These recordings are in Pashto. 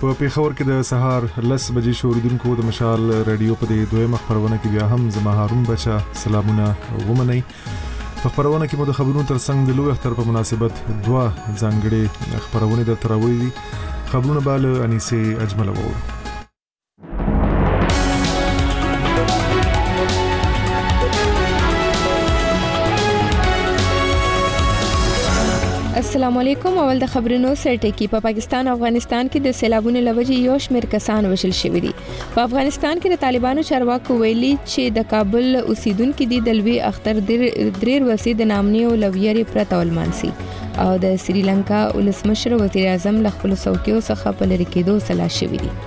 په پیښور کې د سهار 10 بجې شوریدونکو د مشال رادیو په دې دویمه خبرونه کې بیا هم زما هارون بچا سلامونه ومنئ. په خبرونه کې مو د خبرونو ترڅنګ د لوی اختر په مناسبت دوه ځانګړي خبرونه در تراوړي دي. خبرونه بال انیسه اجمل وو. السلام علیکم. اول د خبرونو سرټکی. په پاکستان او افغانستان کې د سیلابونو لوجې یو شمېر کسان وژل شوي دي. په افغانستان کې د طالبانو چارواکو ویلي چې د کابل اوسیدونکو دي د لوی اختر دریر وسې د نامنۍ او لویری پرته ولمانسي او د سریلانکا ولسمشر وزیر اعظم له خپل څوکیو څخه په لری کېدو سلا شوي دي.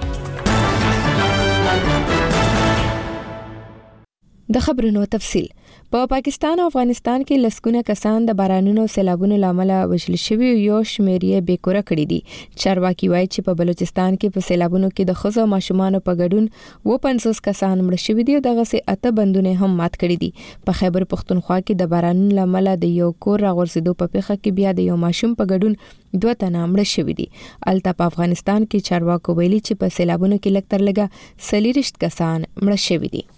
د خبرونو تفصیل. په پاکستان او افغانستان کې لسګونه کسان د بارانونو او سیلابونو لامل وژل شوي یو شمېر یې بیکوره کړي دي. چارواکي وایي چې په بلوچستان کې په سیلابونو کې د ښځو ماشومانو په ګډون 50 کسان مړ شوي دي او دغه سي 8 بندونه هم مات کړي دي. په خیبر پختونخوا کې د بارانونو لامل د یو کور راغورځېدو په پیښه کې بیا د یو ماشوم په ګډون 2 تنه مړ شوي دي. الته په افغانستان کې چارواکو ویلي چې په سیلابونو کې لږ تر لږه 40 کسان مړ شوي دي.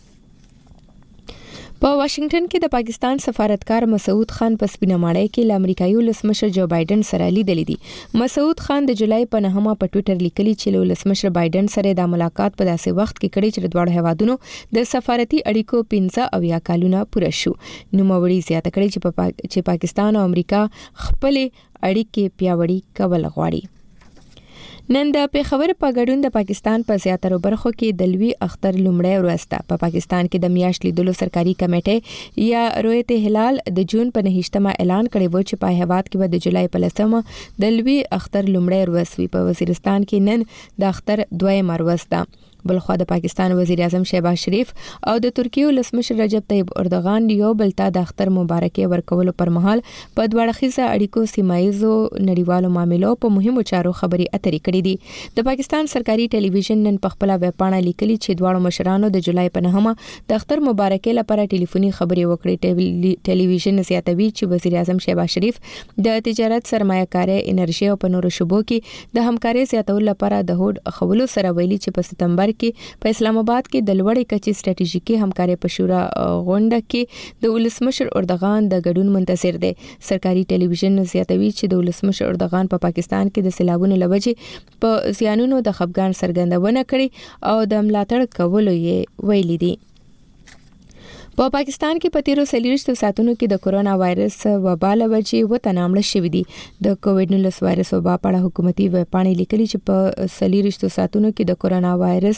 په واشنگټن کې د پاکستان سفارتکار مسعود خان په سپینه ماړی کې له امریکایي ولسمشر جو بایدن سره لیدلې دي. مسعود خان د جولای په 9مه په ټوئیټر لیکلي چې له ولسمشر بایدن سره د ملاقات په داسې وخت کې کړي چې د دوه هیوادونو د سفارتي اړیکو 15 کالونه پوره شو. نو موري زیاته کړي چې پاکستان او امریکا خپل اړیکې پیاوړې کول غواړي. نن د پیښور په ګډون د پاکستان په زیاتره برخو کې د لوی اختر لومړی ورځ ده. په پاکستان کې د میاشت لیدلو سرکاري کمیټه یا رؤیت هلال د جون په 9مه اعلان کړی و چې په هیواد کې به د جولای په 10مه د لوی اختر لومړی ورځ وي. په وزیرستان کې نن د اختر دویمه ورځ ده. بلخوا د پاکستان وزیر اعظم شهباز شریف او د ترکیه ولسمشر رجب طیب اردوغان یو بل ته د اختر مبارکي ورکولو پر مهال په دوړخیزه اړیکو سیمایزو نړیوالو معاملو په مهمو چارو خبري اترې کړې دي. د پاکستان سرکاري ټلویزیون نن په خپل ویب پاڼه لیکلي چې دواړو مشرانو د جولای په 9مه د اختر مبارکي لپاره ټلیفوني خبري وکړې. ټلویزیون زیاتوي چې وزیر اعظم شهباز شریف د تجارت سرمایه‌کاري انرژي او په نورو شوبو کې د همکارۍ زیاتولو لپاره د هوډ خولو سره ویلي چې په ستمبر کې په اسلام آباد کې د لوړې کچې ستراتیژیکي همکارۍ په شورا غونډه کې د ولسمشر اردوغان د ګډون منتظر دی. سرکاري ټلویزیون زیاتوي چې د ولسمشر اردوغان په پاکستان کې د سیلابونو لوجې په زیانونو د خفګان څرګندونه کړې او د ملاتړ کولو یې ویلي دي. په پاکستان کې په 13 ساعتونو کې د کورونا وایرس وبا لوجې وتنامړ شوې دي. د کووډ-19 وایرس وبا په اړه حکومتي ویب پاڼې لیکلي چې په 13 ساعتونو کې د کورونا وایرس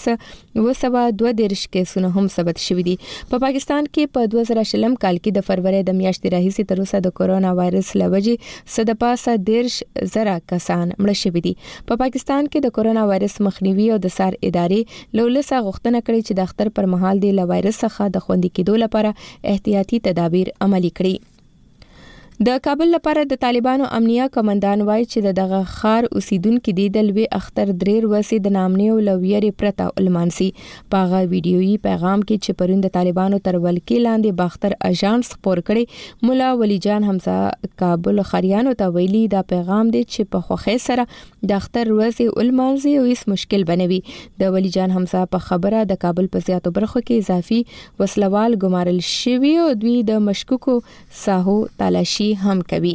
222 کیسونه هم ثبت شوي دي. په پاکستان کې په 2020 کال کې د فروری د میاشتې راهیسې تر اوسه د کورونا وایرس لوجې 115,000 کسان مړ شوي دي. په پاکستان کې د کورونا وایرس مخنیوي او د سار ادارې لولسه غوښتنه کړې چې د اختر پر مهال د وایرس څخه د خوندي کېدو لپاره احتیاطي تدابیر عملي کړي. د کابل لپاره د طالبانو امنیه کمانډان وایي چې دغه خار اوسیدونکو دي د لوی اختر دریر وسې د نامنۍ او لویری پرته ولمانسي. په ویډیويي پیغام کې چې پرون د طالبانو تر ولکې لاندې باختر اژانس خبر کړي مولا ولی جان حمزه کابل خریانو ته ویلي دا پیغام دی چې په خوخه سره د اختر ورځې ولمانځي او هیڅ مشکل بنوي. د ولی جان حمزه په خبره د کابل په زیاتو برخو کې اضافي وسلوال ګمارل شوي او دوی د مشکوکو ساحو تلاشي هم کوي.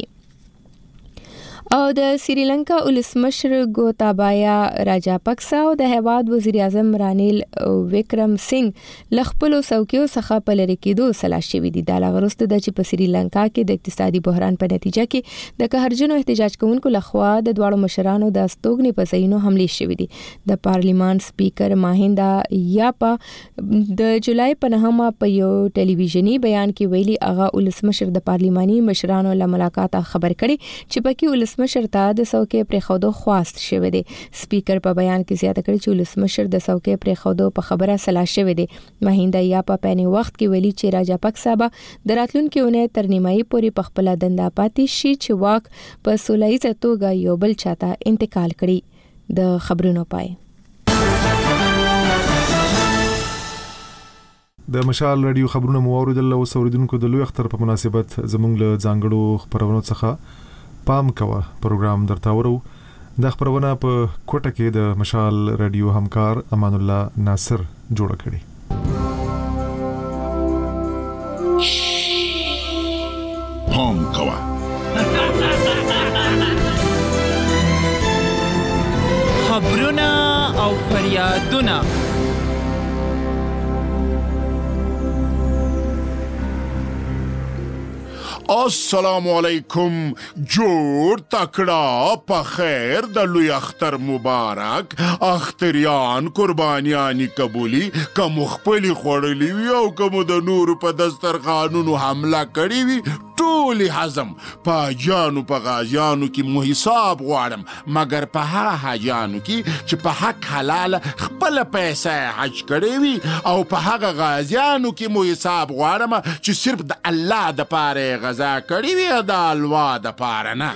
او د سریلانکا ولسمشر ګوتابایا راجاپکسا او د هیواد وزیر اعظم رانیل وکرم سنگ لخپلو څوکیو څخه په لری کېدو سلا شوي دي. دا لغرسته د چې په سریلانکا کې د اقتصادي بحران په نتیجه کې د قهرجنو احتجاج کوونکو لخوا د دواړو مشرانو د استوګنې په ځایونو حملې شوې دي. د پارلیمان سپیکر ماهیندا یاپا د جولای په 9مه په یو ټلویزیونی بیان کې ویلي هغه ولسمشر د پارلیماني مشرانو له ملاقات خبر کړي چې پکې ولسمشر ته د څوکۍ پرېښودو خواست شوی دی. سپیکر په بیان کې زیاته کړي چې ولسمشر د څوکۍ پرېښودو په خبره سلا شوی دی. مهیندا یاپا په پنی وخت کې ویلي چې راجاپکسا به د راتلونکي اونۍ تر نیمایي پورې په خپل دنده پاتې شي چې واک په سولهییزه توګه یو بل چاته انتقال کړي. د خبرونو پای. د مشال رادیو خبرونه مو اوریدل او اوریدونکو د لوی اختر په مناسبت زموږ له ځانګړو خبرونو څخه پام کوه پروګرام درته ورو. دا خبرونه په کوټه کې د مشال رادیو همکار امان الله ناصر جوړه کړې. پام کوه خبرونه او فریادونه السلام علیکم. جوړ تکړه په خیر د لوی اختر مبارک. اختریان قربانیانی قبولی کوم خپل خوړلی وي او کوم د نور په دسترخوانونو حمله کړی وي ټول حزم په حاجیانو په غازیانو کې مو حساب غواړم، مګر په هغه حاجیانو کې چې په حق حلال خپل پیسې حج کړی وي او په هغه غازیانو کې مو حساب غواړم چې صرف د الله د پاره غزا کړی وي د الوا د پاره نه.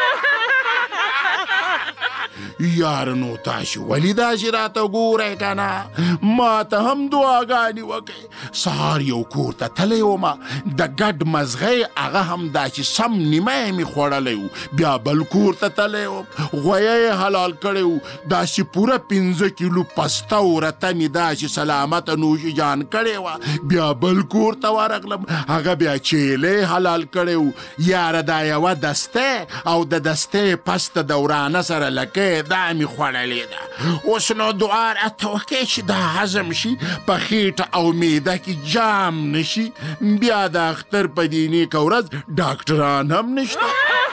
یارنو تاسو ولی دا راته ګورئ که نه؟ ما ته هم دعاګانې وکړئ. سهار یو کور ته تللی وم، د ګډ مزغی هغه هم دا چې سم نیمه یې مې خوړلی و. بیا بل کور ته تللی وم، غویه یې حلال کړی و. داسې پوره 15 کیلو پسته ورته مې داسې سلامته نوش جان کړې وه. بیا بل کور ته ورغلم، هغه بیا چیلې حلال کړی و. یاره دا یوه دسته او د دستې پسته د ورانه سره لکې دا می خوړلې ده. اوس نو دعا راته وکړئ چې دا هضم شي، په خېټه او معده کې جام نشي. بیا د اختر په دې نیکه ورځ ډاکټران هم نشته.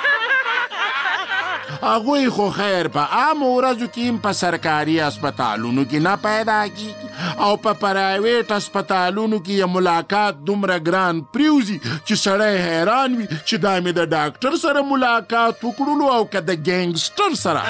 هغوی خو خیر په عامو ورځو کې هم په سرکاري اسپتالونو کې نه پیدا کېږي او په پرایویټ اسپتالونو کې یې ملاقات دومره ګران پریوزي چې سړی حیران وي چې دا مې د ډاکټر سره ملاقات وکړلو او که د ګینګسټر سره.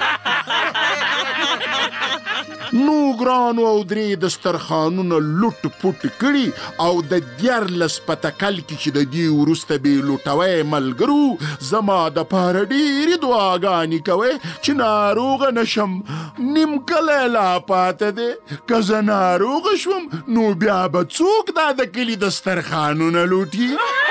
نو ګرانو او درې دسترخوانونه لوټ پوټ کړي او د 14 پتکل کې چې د دې وروسته بې لوټوی ملګرو زما دپاره ډېرې دعاګانې کوئ چې ناروغه نشم. نیم کلی لا پاته دی، که زه ناروغه شوم نو بیا به څوک دا د کلي دسترخوانونه لوټي؟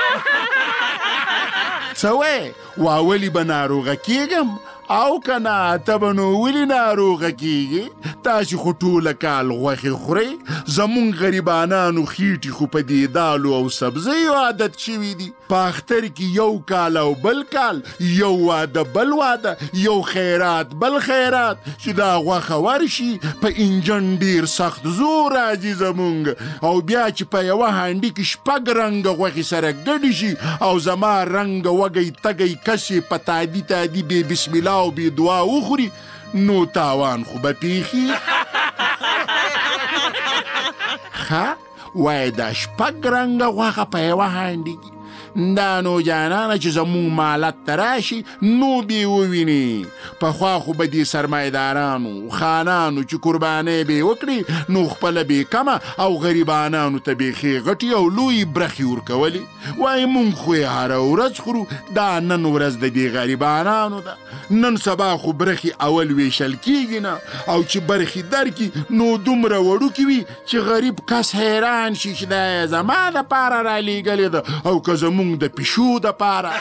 څه وایې واولي به ناروغه کېږم او که نه ته به نو ولې ناروغه کېږي؟ تاسې خو ټوله کال غوښې خورئ. زمونږ غریبانانو خېټې خو په دې دالو او سبزیو عادت شوي دي. په اختر کې یو کال او بل کال، یو واده بل واده، یو خیرات بل خیرات، چې دا غوښه ورشي په انجن ډېر سخت زور راځي زمونږ. او بیا چې په یوه هانډي کې 6 رنګه غوښې سره ګډې شي او زما رنګه وږی تږی کسې په تادي تادي بې بسم الله او بې دعا وخوري نو تاوان خو به پیښي. ښه وایي دا 6 رنګه غوښه په یوه هانډي کې دا نو جانانه چې زمونږ مالت ته راشي نو بې وویني. پخوا خو به دې سرمایدارانو خانانو چې قربانۍ به یې وکړي نو خپله بې کمه او غریبانانو ته بیخي غټې او لویې برخې ورکولې. وایي مونږ خو یې هره ورځ خورو، دا نن ورځ د دې غریبانانو ده. نن سبا خو برخې اول ویشل کېږي نه او چې برخې درکي نو دومره وړوکې وي چې غریب کس حیران شي چې دا یې زما دپاره رالیږلې ده او که زمونږ د پیشو دپاره.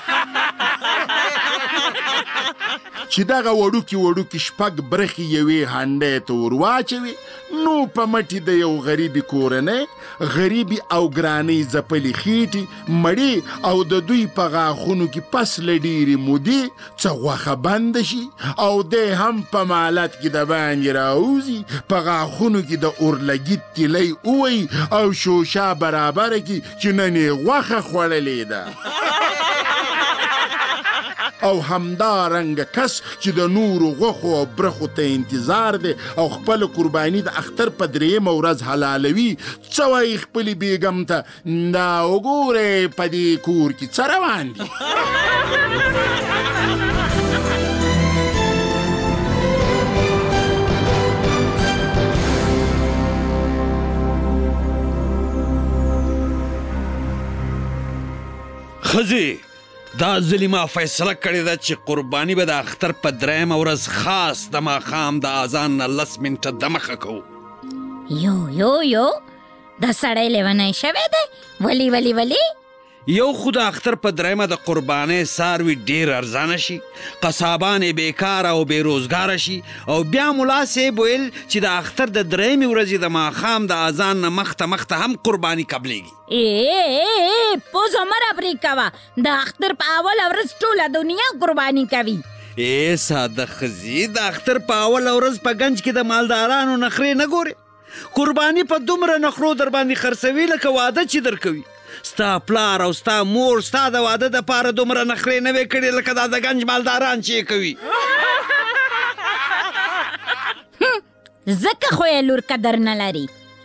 چې دغه وړوکې 6 برخې یوې هنډۍ ته ور واچوي نو په مټې د یو غریبي کورنۍ غریبي او ګرانۍ ځپلې خېټې مړې او د دوی په غاښونو کې پس له ډېرې مودې څه غوښه بنده شي او دی هم په مالت کې د باندې راوځي، په غاښونو کې د اورلګي تیلی ووهي او شوشه برابره کړي چې نن یې غوښه خوړلې ده. او همدا رنګ کس چې د نورو غوښو او برخو ته انتظار دی او خپل قرباني د اختر په 3مه ورځ حلالوي، څه وایي خپلې بیګم ته دا وګورئ په دې کور کې څه روان دي. ښځې دا ځلې ما فیصله کړې ده چې قرباني به د اختر په 3مه ورځ خاص د ماښام د اذان نه 10 منټه دمخه کوو. یو دا سړی لیونی شوی دی. ولی یو خو د اختر په درېیمه د قربانۍ څاروي ډېر ارزانه شي، قصابان یې بیکاره او بېروزګاره شي، او بیا ملا صاحب ویل چې د اختر د درېیمې ورځې د ماښام د اذان نه مخته هم قرباني قبلېږي. پوزه مه رابرې کوه، د اختر په اوله ورځ ټوله دنیا قرباني کوي. ساده ښځې، د اختر په اوله ورځ په ګنج کې د مالدارانو نخرې نه ګورې. قرباني په دومره نخرو در باندې خرڅوي لکه واده چې درکوي. ستا پلار او ستا مور ستا د واده دپاره دومره نخرې نه وې کړې لکه دا د ګنج مالداران چې یې کوي. ځکه خو یې لور قدر نه لري.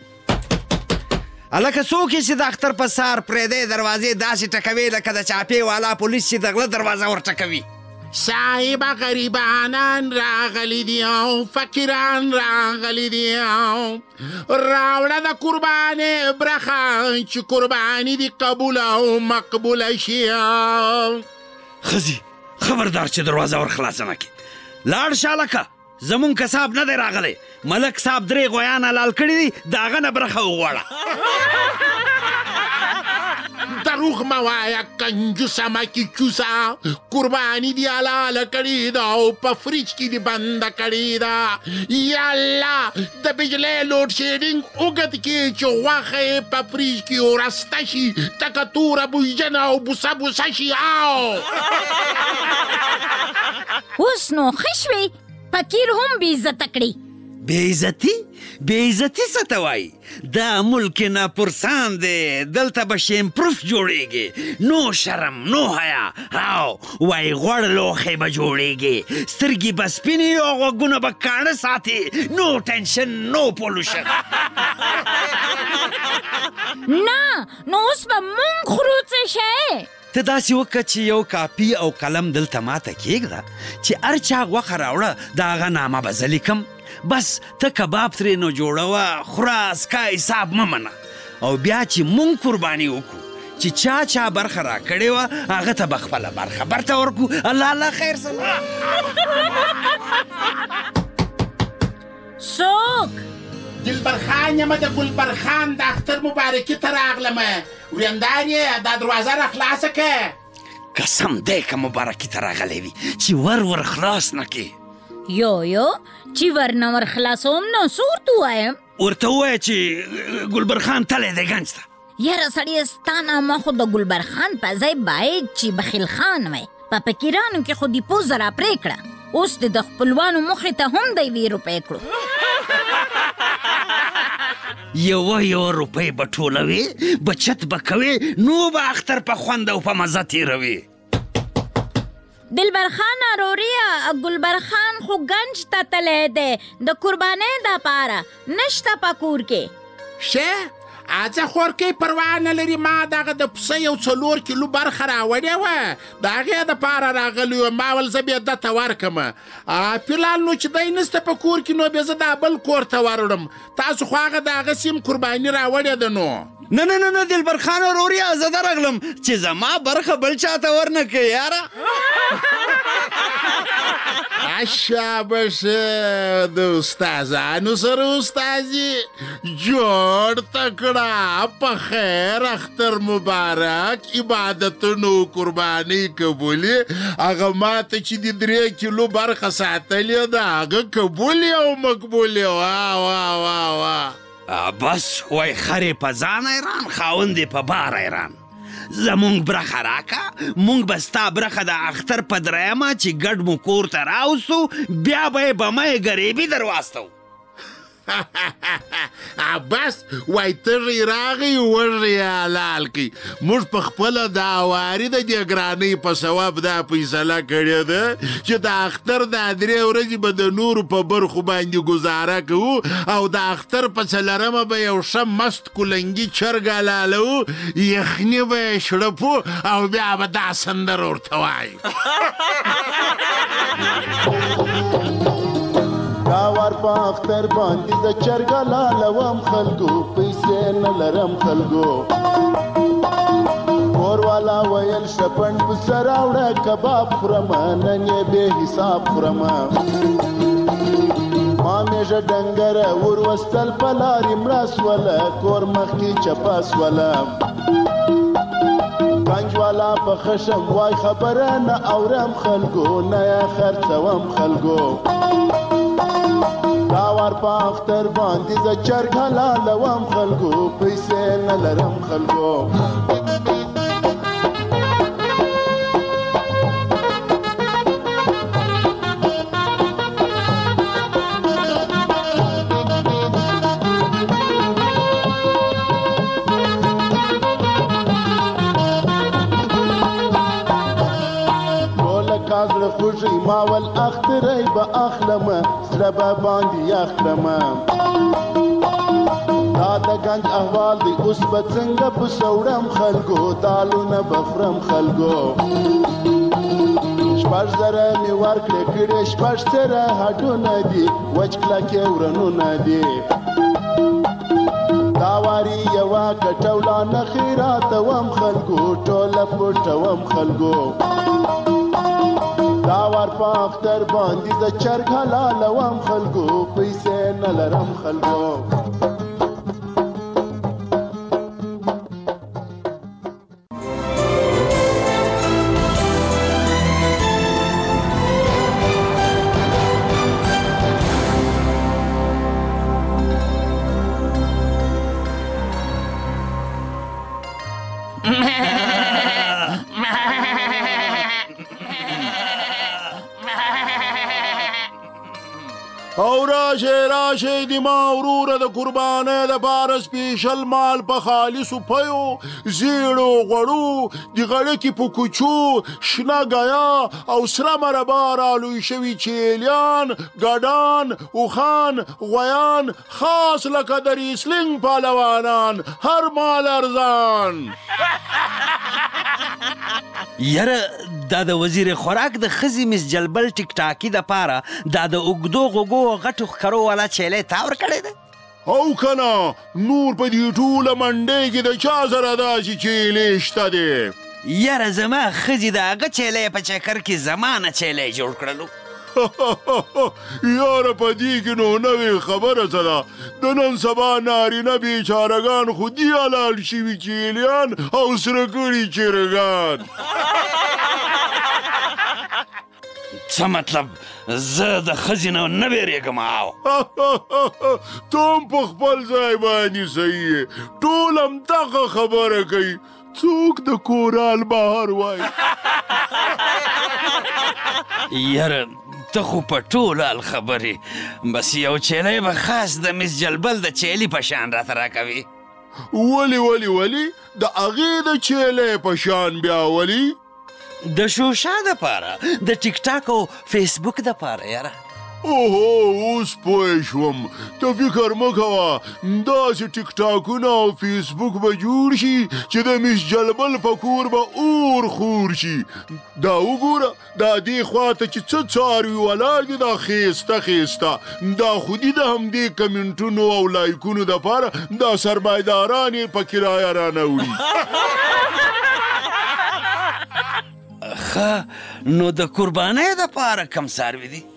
هلکه څوک یې چې د اختر په سهار پرېدی دروازې داسې ټکوي لکه د چاپې والا پولیس چې د غله دروازه ورټکوي. صاحبه غریبانان راغلی دي او فقیران راغلی دي او راوړه د قربانې برخه چې قرباني دي قبوله او مقبوله شي. ښځې خبردار چې دروازه ور خلاصه نه کړي. لاړ شه هلکه، زمونږ کساب نه دی راغلی. ملک صاحب 3 غویان حلال کړي دي، د هغه نه برخه وغواړه. دروغ مه وایه کنجوسه مکې چوسه، قرباني دي حلاله کړې ده او په فریج کې دي بنده کړې ده. یا الله، د بجلۍ لوډ شیډینګ اوږد کې چې غوښه یې په فریج کې ورسته شي، تکه توره بویجنه او بوسه شي. اوس نو ښه شوې، فقیر هم بې عزته کړي. بې عزتي څه ته وایي؟ دا ملک ناپرسان دی، دلته به شیمپروف جوړیږي، نو شرم نو حیا، او وایي غوړ لوښی به جوړیږي، سترګې به سپینې او غوږونه به کاڼه ساتي، نو ټینشن نو پولوشن. نه نو اوس به مونږ خورو څه شی؟ ته داسې وکړه چې یو کاپي او قلم دلته ماته کېږده چې هر چا غوښه راوړه د هغه نامه به زه لیکم. بس ته کباب ترې نو جوړوه، خوره سکا حساب مه منه، او بیا چې مونږ قرباني وکړو چې چا برخه را کړې وه هغه ته به خپله برخه برته ورکړو. الله خیر سره. څوک؟ دلبر خان یم، د ګلبر خان د اختر مبارکي ته راغلم. وریندار یې دا دروازه را خلاصه که. قسم دی که مبارکي ته راغلی وي چې ور خلاص نه کې. یو چې ور نه ور خلاصوم نو څه ورته ووایم؟ ورته ووایه چې ګلبر خان تلی دی ګنج ته. یاره سړیه ستا نامه خو د ګلبر خان په ځای باید چې بخیل خان وی. په فقیرانو کې خو دې پوزه را پرې کړه، اوس دې د خپلوانو مخې ته هم د 1 روپۍ کړو. یوه روپۍ به ټولوې، بچت به کوې، نو به اختر په خوند او په مزه تېروې. دلبر خان اروریه، ګلبر خان خو ګنج ته تلی دی د قربانۍ دپاره، نشته په کور کې. شه اځه خورکۍ پروا نه لري، ما دغه د پسه یو 4 کیلو برخه راوړې وه، د هغې دپاره راغلی وم، ما ول زه بیا ده ته ورکم. فلحال نو چې دی نسته په کور کې نو بیا زه دا بل کور ته وروړم. تاسو خو هغه د هغه سیم قرباني راوړې ده. نو نه دلبر خان وروریا، زه درغلم چې زما برخه بل چاته ورنه کړې یاره. شاباش، د استادانو سره استازي جوړ تکړه. په خیر، اختر مبارک، عبادتونو قرباني قبولي. هغه ماته چې د 3 کیلو برخه ساتلې ده هغه قبولي او مقبولي. وا بس وای خرې په ځان ایران، خاوندې په بار ایران. زمونږ برخه راکه، مونږ به ستا برخه د اختر په 3مه چې ګډ مو کور ته راوستو، بیا به یې بمه ګریبي در واستو. بس وای تغی راغی وږی حلال کی. موږ په خپله د اواري د دې ګرانۍ په ثواب دا فیصله کړې ده چې د اختر دا 3 ورځې به د نورو په برخو باندې ګزاره کوو، او د اختر په 4مه به یو ښه مست کلنګي چرګ حلالوو، یخني به یې شړپو او بیا به دا سندره ورته وایو. داور په اختر باندې ز چرګ لالوم خلکو، پیسې نه لرم خلکو. کور والا ویل شپن په سر راوړه، کباب خورم نن یې بې حساب خورم. ما میژه ډنګره ور وستل په لارې مړه سوله، کور مخکې چپه سوله. گنج والا په خشم وای خبره نه اورم خلکو نه خرڅوم خلکو دا ور په اختر باندې ز چرګ حلالوم خلکو پیسې نه لرم خلکو خوشی ماول اختری با اخلمه سربا باندی اخلمه دا گنج احوال دی اوس بڅنګ په سوړم خلکو دالونه بفرم خلکو شپږ زره می ورکړې کړې شپږ سره هډونه دي وچکلا کې ورنونه دي دا واری یوا کټولا نه خیرات وم خلکو ټوله پټوم خلکو دا ور په اختر باندې ز چرګ حلالوم خلکو پیسې نه لرم خلکو او راشه دی ما وروره د قربانۍ دپاره سپیشل مال په خالصو پیو زیړو غوړو د غړکې په کوچو شنه ګیا او سره مربا رالوی شوي چیلیان ګډان اوښان غویان خاص لکه د ریسلینګ پهلوانان هر مال ارزان یاره دا د وزیر خوراک د ښځې مس جلبل ټیک ټاکي دپاره دا د اوږدو غوږو او غټو ښکرو والا چیلی تا ورکړی دی او که نه نور په دې ټوله منډۍ کې د چا سره داسې چیلی شته دی یاره زما ښځې د هغه چیلی په چکر کې زما نه چیلی جوړ کړلو یاره په دې کې نو نوې خبره څه ده د نن سبا نارینه بیچارهګان خو دي حلال شوي چیلیان او سره کړي چرګان څه مطلب زه د ښځې نه نه بیریږم او ته هم په خپل ځای باندې صحیح یې ټول همدغه خبره کوي څوک د کورال بهر وایي یاره ته خو په ټول حال خبرې بس یو چیلی به خاص د مس جلبل د چیلي په شان راته راکوي ولې د هغې د چیلی په شان بیا ولې د شوشا دپاره د ټیک ټاک او فیسبوک دپاره یاره اوهو اوس پوه شوم ته فکر مه کوه داسې ټیک ټاکونه او فیسبوک به جوړ شي چې د مس جلبل په کور به اور خور شي دا وګوره دا دې خواته چې څه څاروي ولاړ دي دا ښایسته دا خو دي د همدې کمنټونو او لایکونو دپاره دا سرمایداران یې په کرایه رانه وړي ښه نو د قربانۍ دپاره کم څاروي دي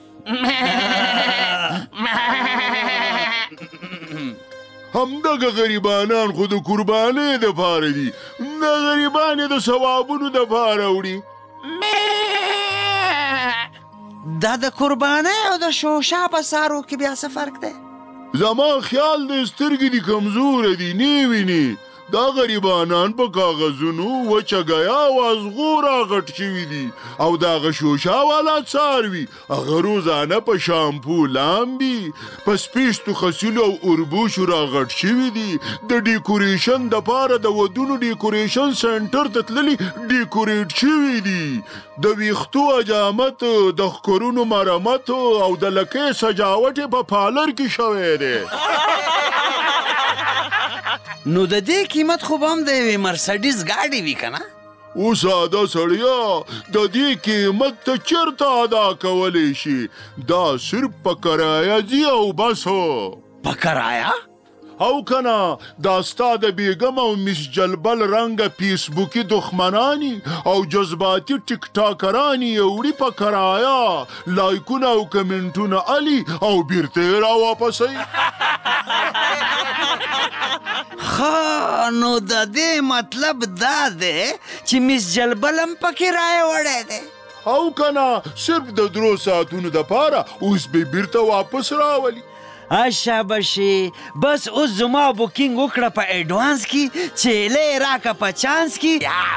همدغه غریبانان خو د قربانۍ دپاره دي دا غریبان یې د ثوابونو دپاره وړي دا د قربانۍ او د شوشا په سارو کې بیا څه فرق دی زما خیال د سترګې دي کمزوره دي نه ویني دا غریبانان په کاغذونو وچه ګیا او ازغو راغټ شوي دي او د هغه شوشا والا څاروي هغه روزانه په شامپو لامبي په سپیشتو خسیلو او اوربوشو راغټ شوي دي د ډیکوریشن دپاره د ودونو ډیکوریشن سنټر ته تللي ډیکوریټ شوي دي د ویښتو حجامت د ښکرونو مرمت او د لکۍ سجاوټ یې په پالر کې شوی دی نو د دې قیمت خو به هم د یوې مرسډیز ګاډي وي که نه او ساده سړیا د دې قیمت ته چېرته ادا کولی شي دا صرف په کرایه ځي او بس په کرایه او کنا دا ستا د بیګم او مس جلبل رنګه فیسبوکي دښمنانی او جذباتي ټیک ټاکرانی وړي په کرایا لایکونه او کمنټونه علي او بیرته را واپسوي. نو د دې مطلب دا دی چې مس جلبل هم پکې رایه وړی دی او کنا صرف د 3 ساعتونو دپاره اوس به بیرته واپس راولي. شاباشي بس اوس زما بوکینګ وکړه په ایډوانس کې چیلې راکه په چانس کې.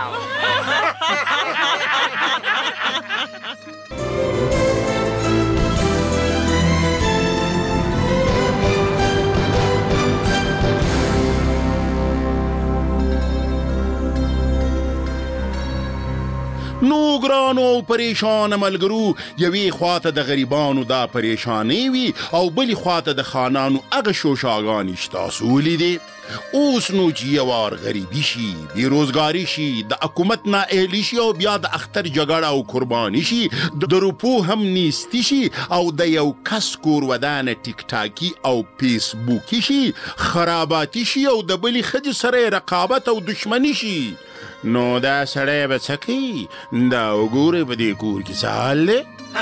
نو ګرانو او پریشان ملګرو یوې خواته د غریبانو دا پریشانې وي او بلې خواته د خانانو هغه شوشاګانې چې تاسو ولیدې. اوس نو چې یو وار غریبي شي بېروزګاري شي د حکومت نااهلي شي او بیا د اختر جګړه او قرباني شي د روپو هم نیستي شي او د یو کس کور ودانه ټیک ټاکي او فیسبوکي شي خراباتي شي او د بلې ښځې سره رقابت او دشمني شي نو دا سړی به څه کوي؟ دا وګورئ په دې کور کې څه حال دی.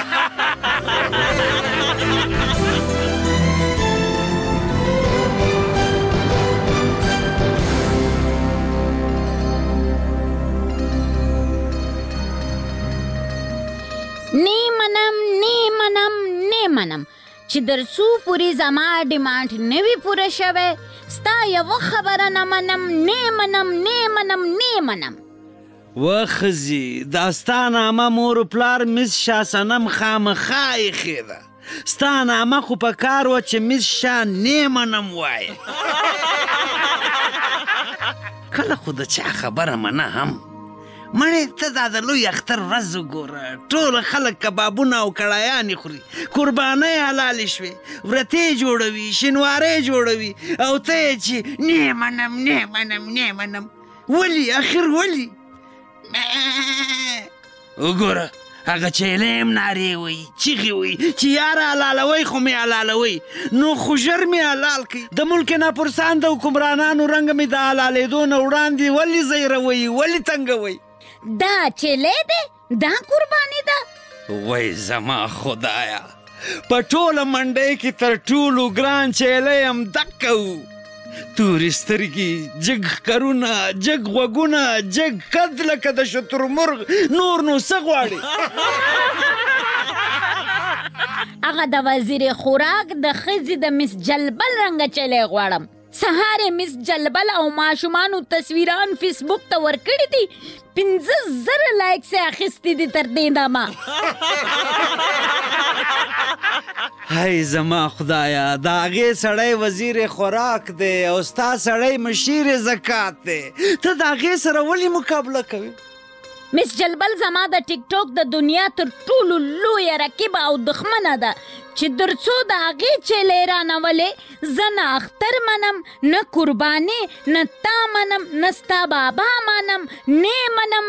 نه منم چې در څو پورې زما ډیمانډ نه وي پوره شوی ستا یوه خبره نه منم. وښځې دا ستا نامه مور و پلار مس شاه صنم خامخا ایښې ده. ستا نامه خو په کار وه چې مس شاه نه منم وایې. کله خو د چا خبره منه هم مړې ته دا د لوی اختر ورځ وګوره ټول خلک کبابونه او کړایانې خوري قربانۍ حلالې شوې ورتې جوړوي شینوارۍ جوړوي او ته یې چې نه منم ولې اخر ولې وګوره هغه چیلې هم نارې وایي چیغې وایي چې یاره حلالوئ خو مې حلالوئ نو خو ژر مې حلال کړئ د ملک ناپرسان د حکمرانانو رنګ مې د حلالېدو نه وړاندې ولې زیروئ ولې تنګوئ دا چیلې دی دا قرباني ده وای زما خدایا په ټوله منډۍ کې تر ټولو ګران چیلې هم دکه و تورې سترګې جګ ښکرونه جګ غوږونه جګ قد لکه د شترمرغ نور نو څه غواړې هغه د وزیر خوراک د ښځې د مس جلبل رنګه چیلې غواړم سهار مس جلبل او ماشومانو تصویران فیسبوک ته ورکړي دي 15,000 لایکس یې اخیستي دي تر دې دمه هی زما خدایا د هغې سړی وزیر خوراک دی او ستا سړی مشیر زکات دی ته د هغې سره ولې مقابله کوې مس جلبل زما د ټیک ټاک د دنیا تر ټولو لویه رقیبه او دښمنه ده چې در څو د هغې چیلې رانولې زه نه اختر منم نه قرباني نه تا منم نه ستا بابا منم نه منم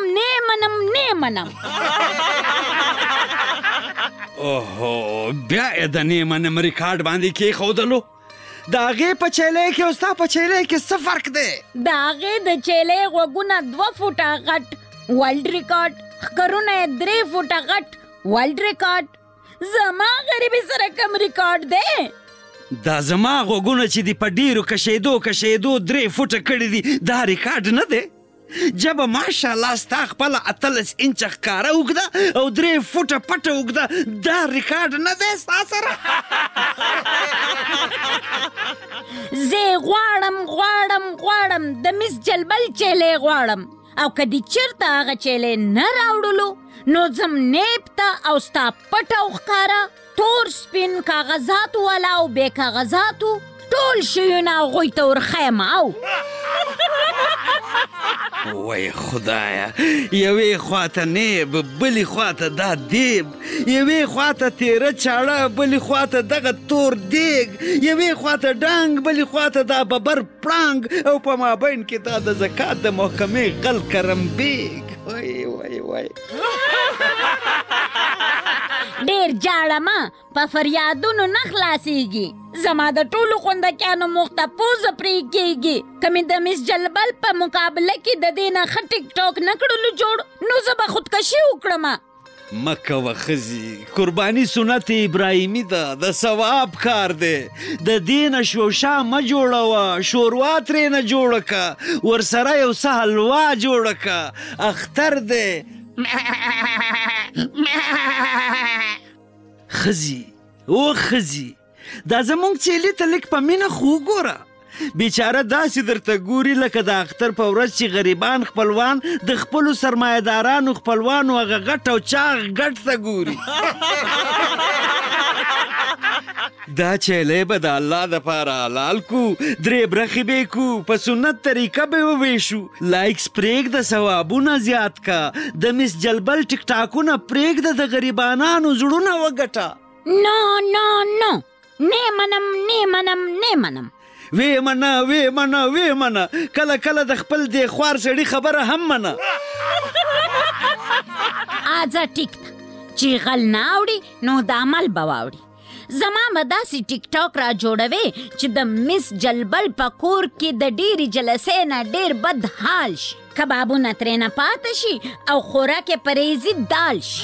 اوهو بیا یې د نه منم ریکارډ باندې کېښودلو د هغې په چیلې کې او ستا په چیلې کې څه فرق دی د هغې د چیلې غوږونه 2 فوټه غټ ورلډ ریکارډ ښکرونه یې 3 فوټه غټ ورلډ ریکارډ زما غریبي سره کم ریکارډ دی دا زما غوږونه چې دي په ډېرو کشېدو 3 فوټه کړي دي دا ریکارډ نه دی جبه ماشاءالله ستا خپله 18 انچه ښکاره اوږده او 3 فوټه پټه اوږده دا ریکارډ نه دی ستا سره زه غواړم د مس جلبل چیلې غواړم او که دې چېرته هغه چیلې نه راوړلو نو ځم نیب ته او ستا پټ او ښکاره تور سپین کاغذاتو والا او بې کاغذاتو ټول شیونه هغوی ته ورښیم او وای خدایا یوې خواته نیب بلې خواته دا دیب یوې خواته تیره چاړه بلې خواته دغه تور دیګ یوې خواته ډنګ بلې خواته دا ببر پړانګ او په مابین کې دا د زکات د محکمې غل کرم بیګ وای ډیر جاړه ما په فریادونو نه خلاصیږي. زما د ټولو خوندکیانو مخته پوزه پرې کېږي. که مې د مس جلبل په مقابله کې د دې نه ښه ټیک ټاک نه کړلو جوړ، نو زه به خودکشي وکړم. مکوه ښځې، قرباني سنت ابراهیمي ده، د ثواب کار دی. د دې نه شوشا مه جوړوه، شوروا ترې نه جوړه که، ورسره یو څه حلوا جوړه که، اختر دی. ښځې او ښځې، دا زمونږ چیلي ته لږ په مینه خو وګوره. بیچاره داسې درته ګوري لکه د اختر په ورځ چې غریبان خپلوان د خپلو سرمایه‌دارانو خپلوانو هغه غټ او چاغ ګټ ته ګوري. دا چیلی به د الله دپاره حلال کو، 3 برخې به کو، په سنت طریقه به وویشو. لایکس پرېږده، ثوابونه زیات کا، د مس جلبل ټیک ټاکونه پرېږده، د غریبانانو زړونه وګټه. نو نو نو، نه منم نه منم نه منم. وی منه وی منه وی منه، کله کله د خپل دې خوار سړي خبره هم منه. آځه ټیک ده، چې غل نه اوړي نو د عمل به واوړي. زما به داسې ټیک ټاک را جوړوي چې د مس جلبل په کور کې د ډېرې جلسې نه ډېر بد حال شي، کبابونه ترې نه پاته شي او خوراک یې پریزي دال شي.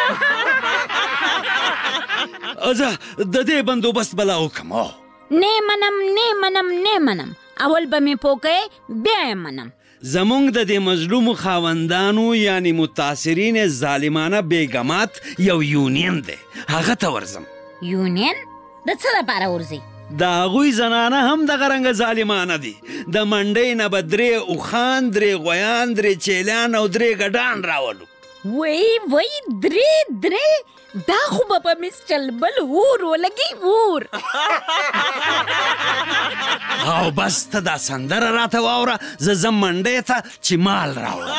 زه د دې بندوبست بلا وکم. نه منم نه منم نه منم، اول به مې پوکې بیا یې منم. زمونږ د دې مظلومو خاوندانو یعنی متاثرین ظالمانه بیګمات یو یونین دی، هغه ته ورځم. یونین؟ د څه دپاره ورځي؟ د هغوی زنانه هم دغه رنګه ظالمانه دي. د منډۍ نه به 3 اوښان، 3 غویان، 3 چیلیان او 3 ګډان راولو. وی 3 دا خو به په مس جلبل اور ولګي اور. او بس ته دا سندره راته واوره، زه ځم منډۍ ته چې مال راوړم.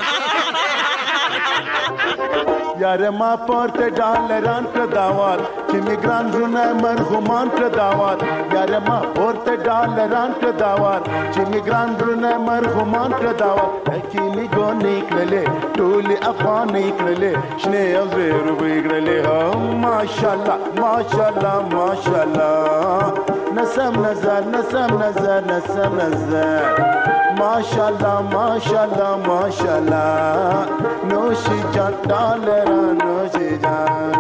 یاره ما پورته ډالران کړه داوات، چې مې ګران زړونه مرغومان کړه داوات. یاره ما پورته ډالران کړه داوات، چې مې ګران زړونه مرغومان کړه داوات. حکیمي ګونې کړلې، ټولې افغانې کړلې، شنې او زړې روبې کړلې. ماشاءالله ماشاءالله ماشاءالله، نسم نظر نسم نظر نسم نظر، ماشاءالله ماشاءالله ماشاءالله، نوشی جان ډالران نوشی جان.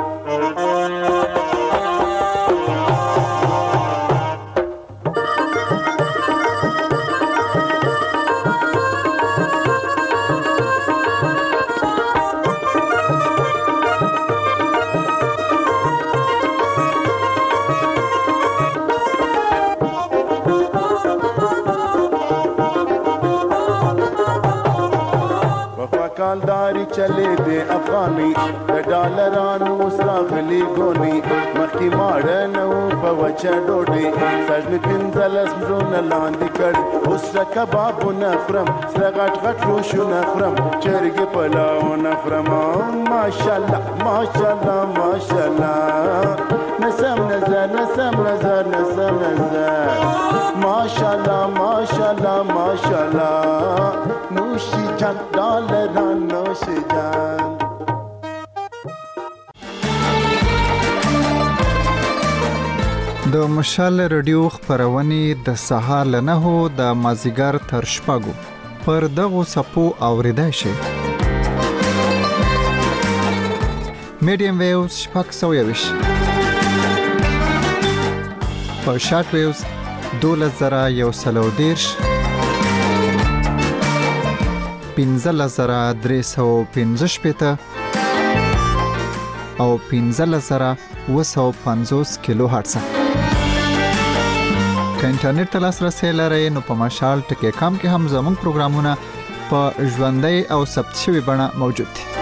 کالداری چلے دے افغانی، د ډالرانو سراغلی ګونی، مخکې ماړه نه و په وچه ډوډۍ، سږ مې 15 مړونه لاندې کړي، اوس له کبابونه خورم، سره غټ غټ روشونه خورم، چرګې پلاونه خورم. ماشاءالله ماشاءالله ماشاءالله، نسم نظر نسم نظر نسم نظر، ماشاءالله ماشاءالله ماشاءالله، نوشی جان ډالران نوشی جان. د مشال رادیو خبرونه د سهار له 9 د مازیګر تر شپږو پر دغه سپو اوریدای شي. میډیم ویوز 620 په شارټ ویوز 12110 15315 او 15750 کیلو هرتز. که انټرنیټ ته لاسرسي لرئ نو په مشال ټکی کام کې هم زموږ پروګرامونه په ژوندۍ او ثبت شوی بڼه موجود دي.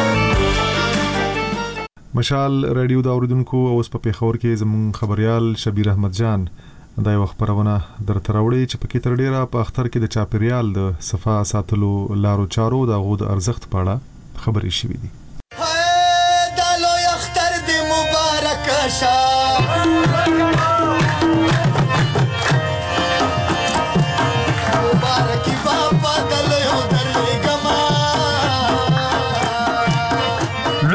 مشال رادیو دا اوریدونکو اوس په پیښور کې زموږ خبريال شبیر احمد جان دا یو خبرونه درته راوړي چې پکې تر ډیره په اختر کې د چاپیریال د صفا ساتلو لارو چارو د غو د ارزښت په اړه خبرې شوې دي. دا لوی اختر دی مبارک شه، مبارکی بابا د لوی درلګما. لوی د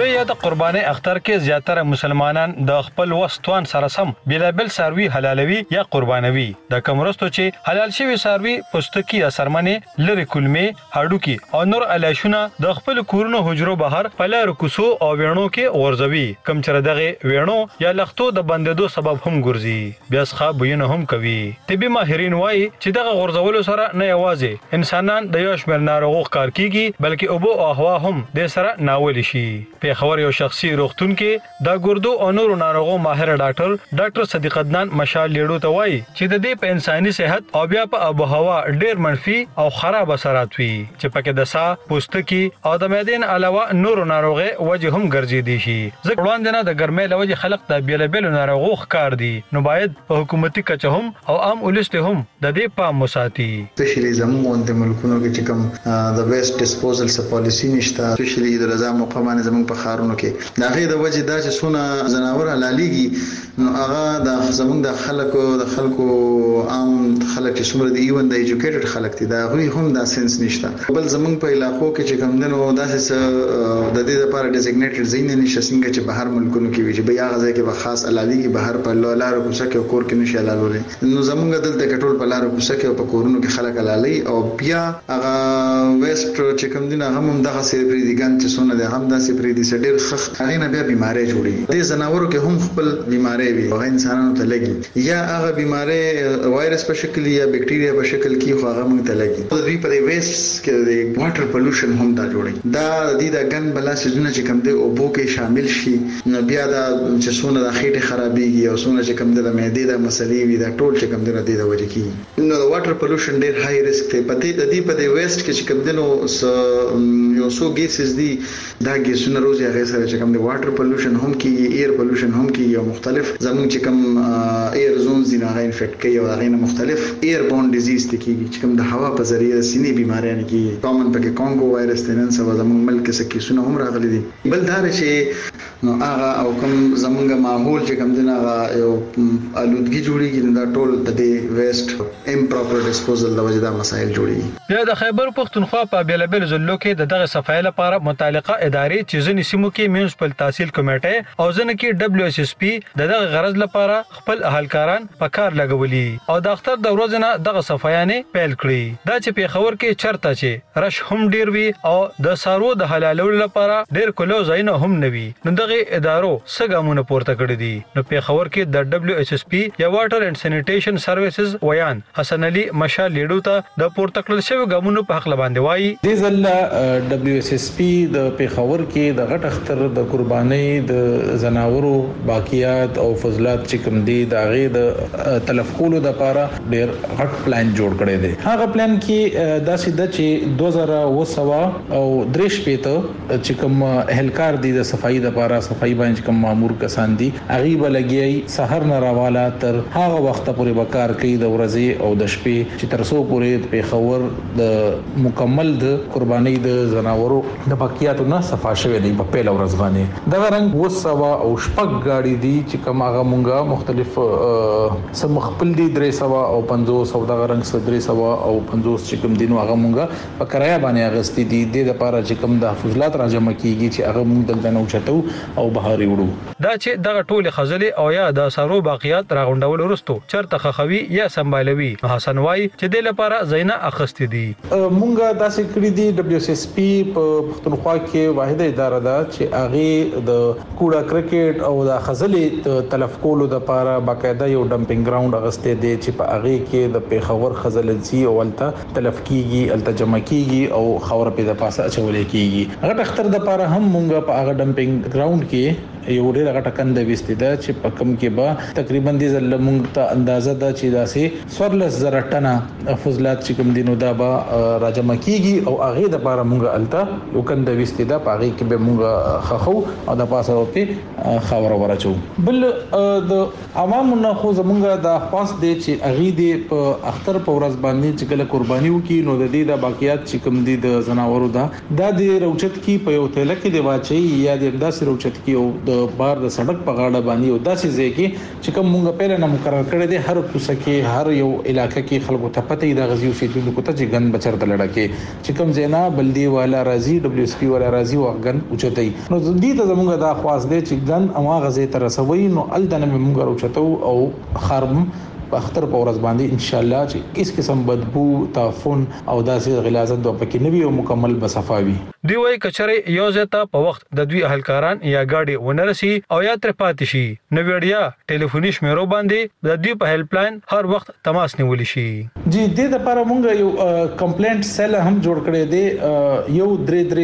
قرباني اختر کې زیاتره مسلمانان د خپل وستوان سره سم بلابل ساروي حلالوي یا قربانوي. د کومرستو چې حلال شوی ساروي پوستکی یا سرمنه لری کلمې هډوکی او نور علاشونه د خپل کورونو حجرو بهر په لار کوسو او وینو کې ورزوي کم چې دغه وینو یا لختو د بندیدو سبب هم ګرځي. بیا ښه بوینه هم کوي. طبي ماهرین وایي چې دغه غورځولو سره نه یوازې انسانان د یو شمېر ناروغو ښکار کیږي بلکې اوبو او هوا هم د سره ناول شي. پیښور یو شخصي روغتون کې د ګردو او نورو ناروغو ماهر ډاکټر صدیق عدنان مشال لیډو ته وایي چې د دې په انساني صحت او بیا په آب و هوا ډېر منفي او خراب اثرات وي چې پکې د ساه پوستکی او د معدې علاوه نورو ناروغي وجه هم ګرځېدي شي. ځکه وړاندې نه د ګرمۍ له وجې خلک د بیلابیلو ناروغو ښکار دي نو باید په حکومتي کچه هم او عام ولس ته هم د دې پام وساتي. سپیشلی زموږ د ملکونو کې چې کوم د ویسټ ډیسپوزل س پالیسی نشته سپیشلی د رضا مقامانه زموږ په خارونو کې دا غي د وجې دا چې سونه زناور حلاليږي نو هغه د زموږ د خلکو عام خلک چې څومره دی ایون د ایجوکیټډ خلک دي دا غوي هم دا سنس نشته. بل زموږ په علاقو کې چې کوم دنو داسې د دې لپاره ډیزګنیټډ ځای نه نشي څنګه چې بهر ملکونو کې وي چې بیا غځي کې به خاص علالي کې بهر په لارو کوڅه کې کور کې نشي علالولې. نو زمونږ دلته کټول په لارو کوڅه کې په کورونو کې خلک علالي او بیا هغه ویسټ چې کوم دینه هم دغه سری پریدګان چې سونه ده هم داسې پریدي سډیر خخ هغه نه بیا بیماری جوړي. دې زناورو کې هم خپل بیماری وي هغه انسانانو ته لګي یا هغه بیماری وایرس په شکل یا بکټیریا په شکل کې خو هغه موږ ته لګي. د دې په ویسټ کې د واټر پولوشن هم دا جوړي. دا د دې د ګن بلا سيزونه چې کوم دی او بو کې شامل شي نو بیا دا چې سونه د خېټه خرابېږي او سونه چې کوم د معدې د مسلې وي دا ټول چې کوم د دې د وجې کی نو د واټر پولوشن ډېر هاي ریسک دی. پته د دې په دې ویسټ کې چې کوم دنو یو سو ګیسز دي دا ګیسونه روزي هغه سره چې کوم د واټر پولوشن هم کیږي ایر پولوشن هم کیږي او مختلف زموږ چې کوم ایر زونز دي هغه انفیکټ کوي او هغه مختلف ایر بون ډیزیز ته کیږي چې کوم د هوا په ذریعہ سینې بیماریاں کیږي. کامن پکې کانګو وایرس ته نن سبا زموږ ملک کې سکیسونه هم راغلي دي. بل دا چې نو هغه او کوم زمونږ ماحول چې کوم دین هغه یو الودګي جوړیږي دا ټول د دې ویسټ امپراپر ډیسپوزل د وجې دا مسایل جوړیږي. بیا د خیبر پښتونخوا په بیلابل ضلعو کې دغه صفای لپاره متعلقه ادارې چې ځینې سیمو کې میونسپل تحصیل کمیټه او ځینې کې دبليو اس اس پی دغه غرض لپاره خپل اهلکاران په کار لګولي او د اختر د ورځې نه دغه صفایانه پیل کړی. دا چې پیښور کې چرته چې رش هم ډیر وی او د سارو د حلالولو لپاره ډیر کلو ځایونه هم نوي نو دغه ادارو سګامونه پورته کړی دي. نو پیښور کې د دبليو اس اس پی یا واټر اینڈ سینیټیشن سرویسز ویان حسن علي مشال لیډو ته د پورته کړل شوی ګامونو په حق باندې وایي د زله دبليو اس اس پی د پیښور کې د غټ اختر د قرباني د زناورو باقیات او فضلات چې کوم دي د غي د تلف کولو د لپاره ډیر غټ پلان جوړ کړی دی. هغه پلان کې داسې د چې 2000 او درش پېته چې کوم اهلکار دي د صفائی د لپاره صفائی باندې کوم مامور کسان دي هغه بلګي سحر نه راواله تر هغه وخت پورې وکړ کوي د ورځې او د شپې چې تر څو پورې پیښور د مکمل د قرباني د زناورو د باقیاتو نه صفا شوی دی په پیل ورځ باندې. دا رنګ وسوا او شپږ گاډي دي چې کوم هغه مونږه مختلف سم خپل دي 300 او 500 او دا رنګ 300 او 500 چې کوم دینو هغه مونږه په کرایه باندې اغستې دي د لپاره چې کوم د حفظلات راجمع کیږي چې هغه مونږ دلته نو چتو او بهاري وړو. دا چې دغه ټول خزلې او یا د سارو باقیات راغونډول ورستو چرته خخوي یا سمبالوي حسن وای چې د لپاره زینا اخستې دي. مونږه داسې کړی دي دبليو اس اس پی په پښتونخوا کې واحده اداره ده چې هغه د کوړه کرکټ او د خزلې تلف کولو د لپاره باقاعده یو ډمپینګ ګراوند اغستې دي چې په هغه کې د پیښور خزلې او الته تلف کیږي الته جمع کیږي او خاور په د پاسه اچولې کیږي. هغه اختر د لپاره هم مونږه په هغه ډمپینګ ګراوند کې یو ډېر غټه کنده وستې ده چې په کم کې به تقریبا د زل مونږ ته اندازه ده چې داسې 14,000 ټنه فضلات چې کوم دینو دا به راجمع کیږي او هغه د لپاره مونږه الته یو کنده وستې ده په هغه کې به مونږه خخو او د پاسه په خاور ورچو. بل د عوامو نه خو زمونږه د خاص دی چې هغه دی په اختر په ورځ باندې چې کله قرباني وکي نو د دې د باقیات چې کوم دي د زناورو دا د روچت کی په یو تل کې دی واچي یا د داسې روچت کی او د بار د سړک په غاړه باندې او داسې ځای کې چې کوم مونږ په لنه مقرر کړی دی هر کوڅه کې هر یو علاقې کې خلکو ته پته د غزي اوسېدونکو ته چې ګن بچر ته لړکه چې کوم زینا بلدی والا راضي دبليو اس پی والا راضي او غن اوچتای نو دې ته زمونږ دا خواص دی چې ګن اما غزه تر رسوي نو ال دنه موږ راوچتو او خرم په اختر په ورځ باندې ان شاء الله چې هیڅ قسم بدبو تعفن او داسې غلاظت د پکې نوي او مکمل بصفاوي دی وای کچره یو ځته په وخت د دوی اهلکاران یا گاډي ونرسي او یا تر پاتې شي نو وړیا ټلیفوني شمیرو باندې د دوی په هیلپ لاین هر وخت تماس نیول شي جی د دې لپاره موږ یو کمپلینټ سیل هم جوړ کړی دی یو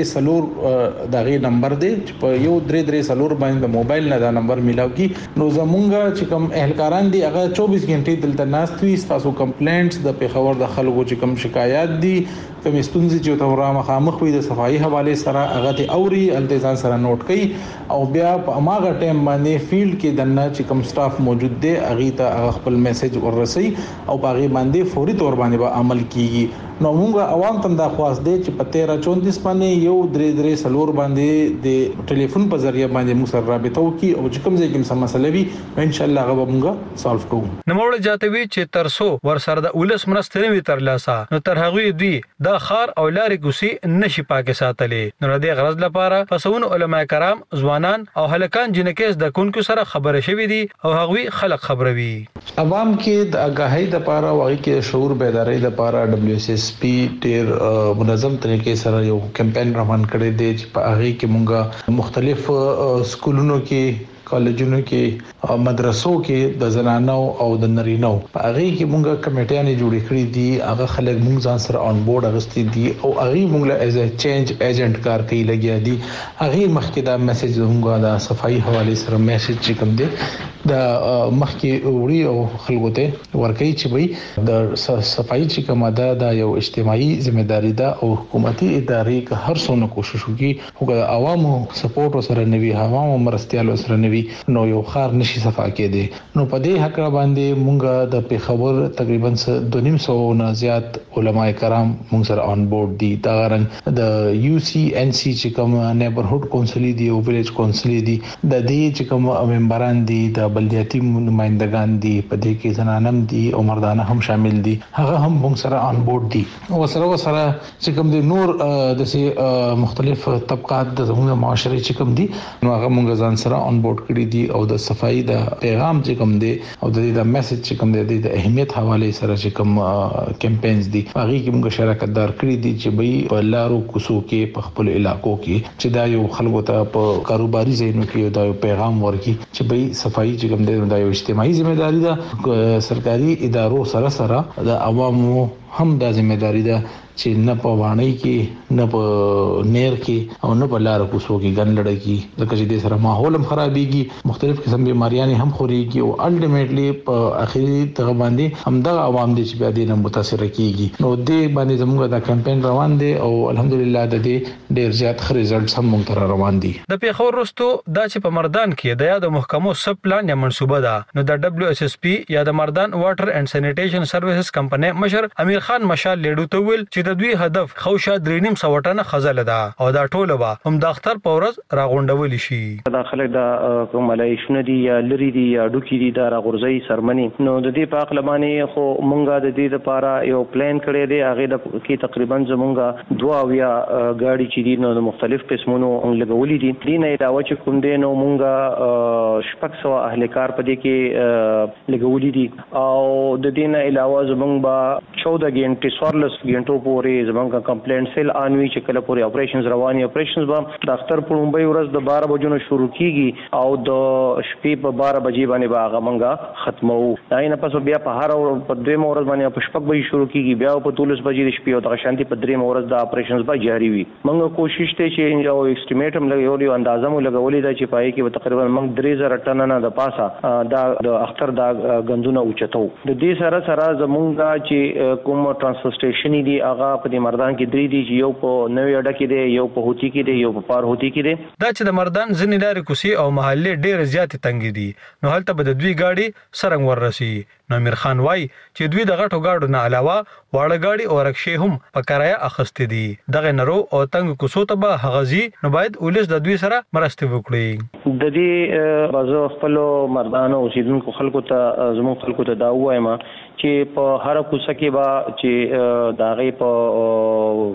330 دغه نمبر دی چې په یو 330 باندې موبایل نه دا نمبر ملاو کی نو زمونږ چې کوم اهلکاران دي هغه 24 غنټې دلته ناستوي تاسو کمپلینټس د پیښور د خلکو چې کوم شکایات دي کوم ستونزې چې تاسو را مخامخ وي د صفایي حواله سره هغه ته اوري التزام سره نوٹ کړي او بیا په اماغه ټیم باندې فیلډ کې دنه چې کوم سټاف موجود دي هغه ته خپل میسج ورسي او هغه باندې فوري تور باندې به عمل کیږي نو موږ عوام ته دا خواست دي چې په 1334 باندې یو 330 باندې د ټلیفون په ذریعہ باندې موږ سره رابطه وکړي او چې کوم ځای کې څه مسله وي ان شاء الله هغه موږ سالو کوو نو موږ جاتوي چې ترسو ور سره د اولس مرسته وی تر لاسه نو تر هغه دوی دا خار او لارې کوسي نشي پاکه ساتلې نو د دې غرض لپاره پسون علما کرام ځوانان او هلکان جنکیز د کونکو سره خبره شوي دي او هغوی خلک خبروي عوام کې د اگاهی د لپاره واغی کې شعور بیداری د لپاره WSSP ډیر منظم طریقې سره یو کمپاین روان کړی دی چې په هغه کې مونږه مختلف سکولونو کې کالجونو کې مدرسو کې د زنانو او د نرینو په هغه کې مونږه کمیټیانې جوړې کړې دي هغه خلک مونږ ځان سره اون بورډ اغستې دي او هغه مونږ له ایز ا چینج ایجنټ کار کوي لګیا دي هغه مخکې دا میسج مونږه د صفایي حواله سره میسج چې کوم دی د مخکې وړي او خلکو ته ورکوي چې وي د صفایي چې کومه ده د یو اجتماعي ځمېداري ده او حکومتي ادارې که هر څونه کوشش وکړي خو د عوامو سپورټ سره نوي عوامو مرستيالو سره نوي نو یو خار نشي صفا کېدی نو په دې حق باندې مونږه د پیښور تقریبا 250 نه زیات علما کرام مونږ سره اون بورډ دي دا رنګ د UCNC چې کوم نیبرهود کونسل دي او ویلیج کونسل دي د دې چې کوم ممبران دي د بلدیاتي نمائندگان دي په دې کې زنانم دي او مردانه هم شامل دي هغه هم مونږ سره اون بورډ دي او سره چې کوم دي نور د مختلف طبقات د زموږ معاشري چې کوم دي نو هغه مونږ ځان سره اون بورډ کړی دي او د صفایي د پیغام چې کوم دی او د میسج چې کوم دی د اهمیت حواله سره چې کوم کمپاینز دي هغه کې موږ شراکت دار کړی دي چې به په لارو کوڅو کې په خپل علاقو کې چې دا یو خلکو ته په کاروباري ځایونو کې دا یو پیغام ورکړي چې به صفایي چې کوم دی دا یو اجتماعي ځمېداري ده سرکاري ادارو سره د عوامو هم دا ځمېداري ده چې نه په وانه کې نه په نیر کې او نه په لار کوڅو کې ګن لړۍ کې ځکه چې د سره ماحول هم خرابېږي مختلف قسم بیماریاں هم خوريږي او الټیمیټلی په اخیری تغه باندې هم د عوام دي چې بیا دې نه متاثر کیږي نو دې باندې زموږ دا کمپاین روان دي او الحمدلله د دې ډیر زیات ښه ریزلټس هم مونږ ته روان دي د پیښور رستو دا چې په مردان کې د یاد محکمو سب پلان یا منصوبه ده نو د WSSP یا د مردان واټر اینڈ سینیټیشن سرویسز کمپنی مشر امیر خان مشال لیډو ته ویل چې د دوی هدف خوشا درینم سوټنه خزل ده او دا ټوله به هم د اختر پورز راغونډول شي دا خلک دا کوملای شنه دي یا لري دي یا ډوکی دي دا راغورځي سرمنی نو د دې په اقلمانه خو مونږه د دې لپاره یو پلان کړی دی هغه د کې تقریبا زمونږه 2 یا گاډي چې دي نو مختلف قسمونو لګولې دي دینه علاوه چې کوم دي نو مونږه شپږ سو اهلکار په دې کې لګولې دي او د دینه علاوه زمونږ با 14 غنټې 14 غنټو پورې زمونږه کمپلینټ سیل انوي چې کله پورې اپریشنز رواني اپریشنز با د اختر په لومبۍ ورځ د 12 بجو شروع کیږي او د شپې په 12 بجې باندې به هغه مونږه ختمو دا نه پس بیا په هر او په دویم ورځ باندې په شپږ بجې شروع کیږي بیا په 13 بجې د شپې او د شانتي په دریم ورځ د اپریشنز به جاری وي مونږ کوشش ته چې یو اسټیمیټ هم لګولې اندازه مو لګولې دا چې پای کې تقریبا مونږ 3000 ټن نه د پاسه دا د اختر دا غندونه اوچتو د دې سره سره زمونږه چې کوم ترانسپورټ سټیشن دی هغه په دې مردان کې درې دي یو په نوې اډه کې دی یو په هوتی کې دی یو په پار هوتی کې دی دا چې د مردان ځنې لارې کوسي او محلې ډېر زیات تنګ دي نو هلته به د دوی گاډي سرنګ وررسي نو امیر خان وای چې دوی د غټو گاډو نه علاوه واړه گاډي او رکشې هم په کرایه اخستې دي دغه نرو او تنګ کوڅو ته به هغزي نو باید ولس د دوی سره مرسته وکړي د دې بازو خپل مردان او اوسیدونکو خلکو ته زموږ خلکو ته دا وایم چې په هر کوڅه کې با چې داغه په دغه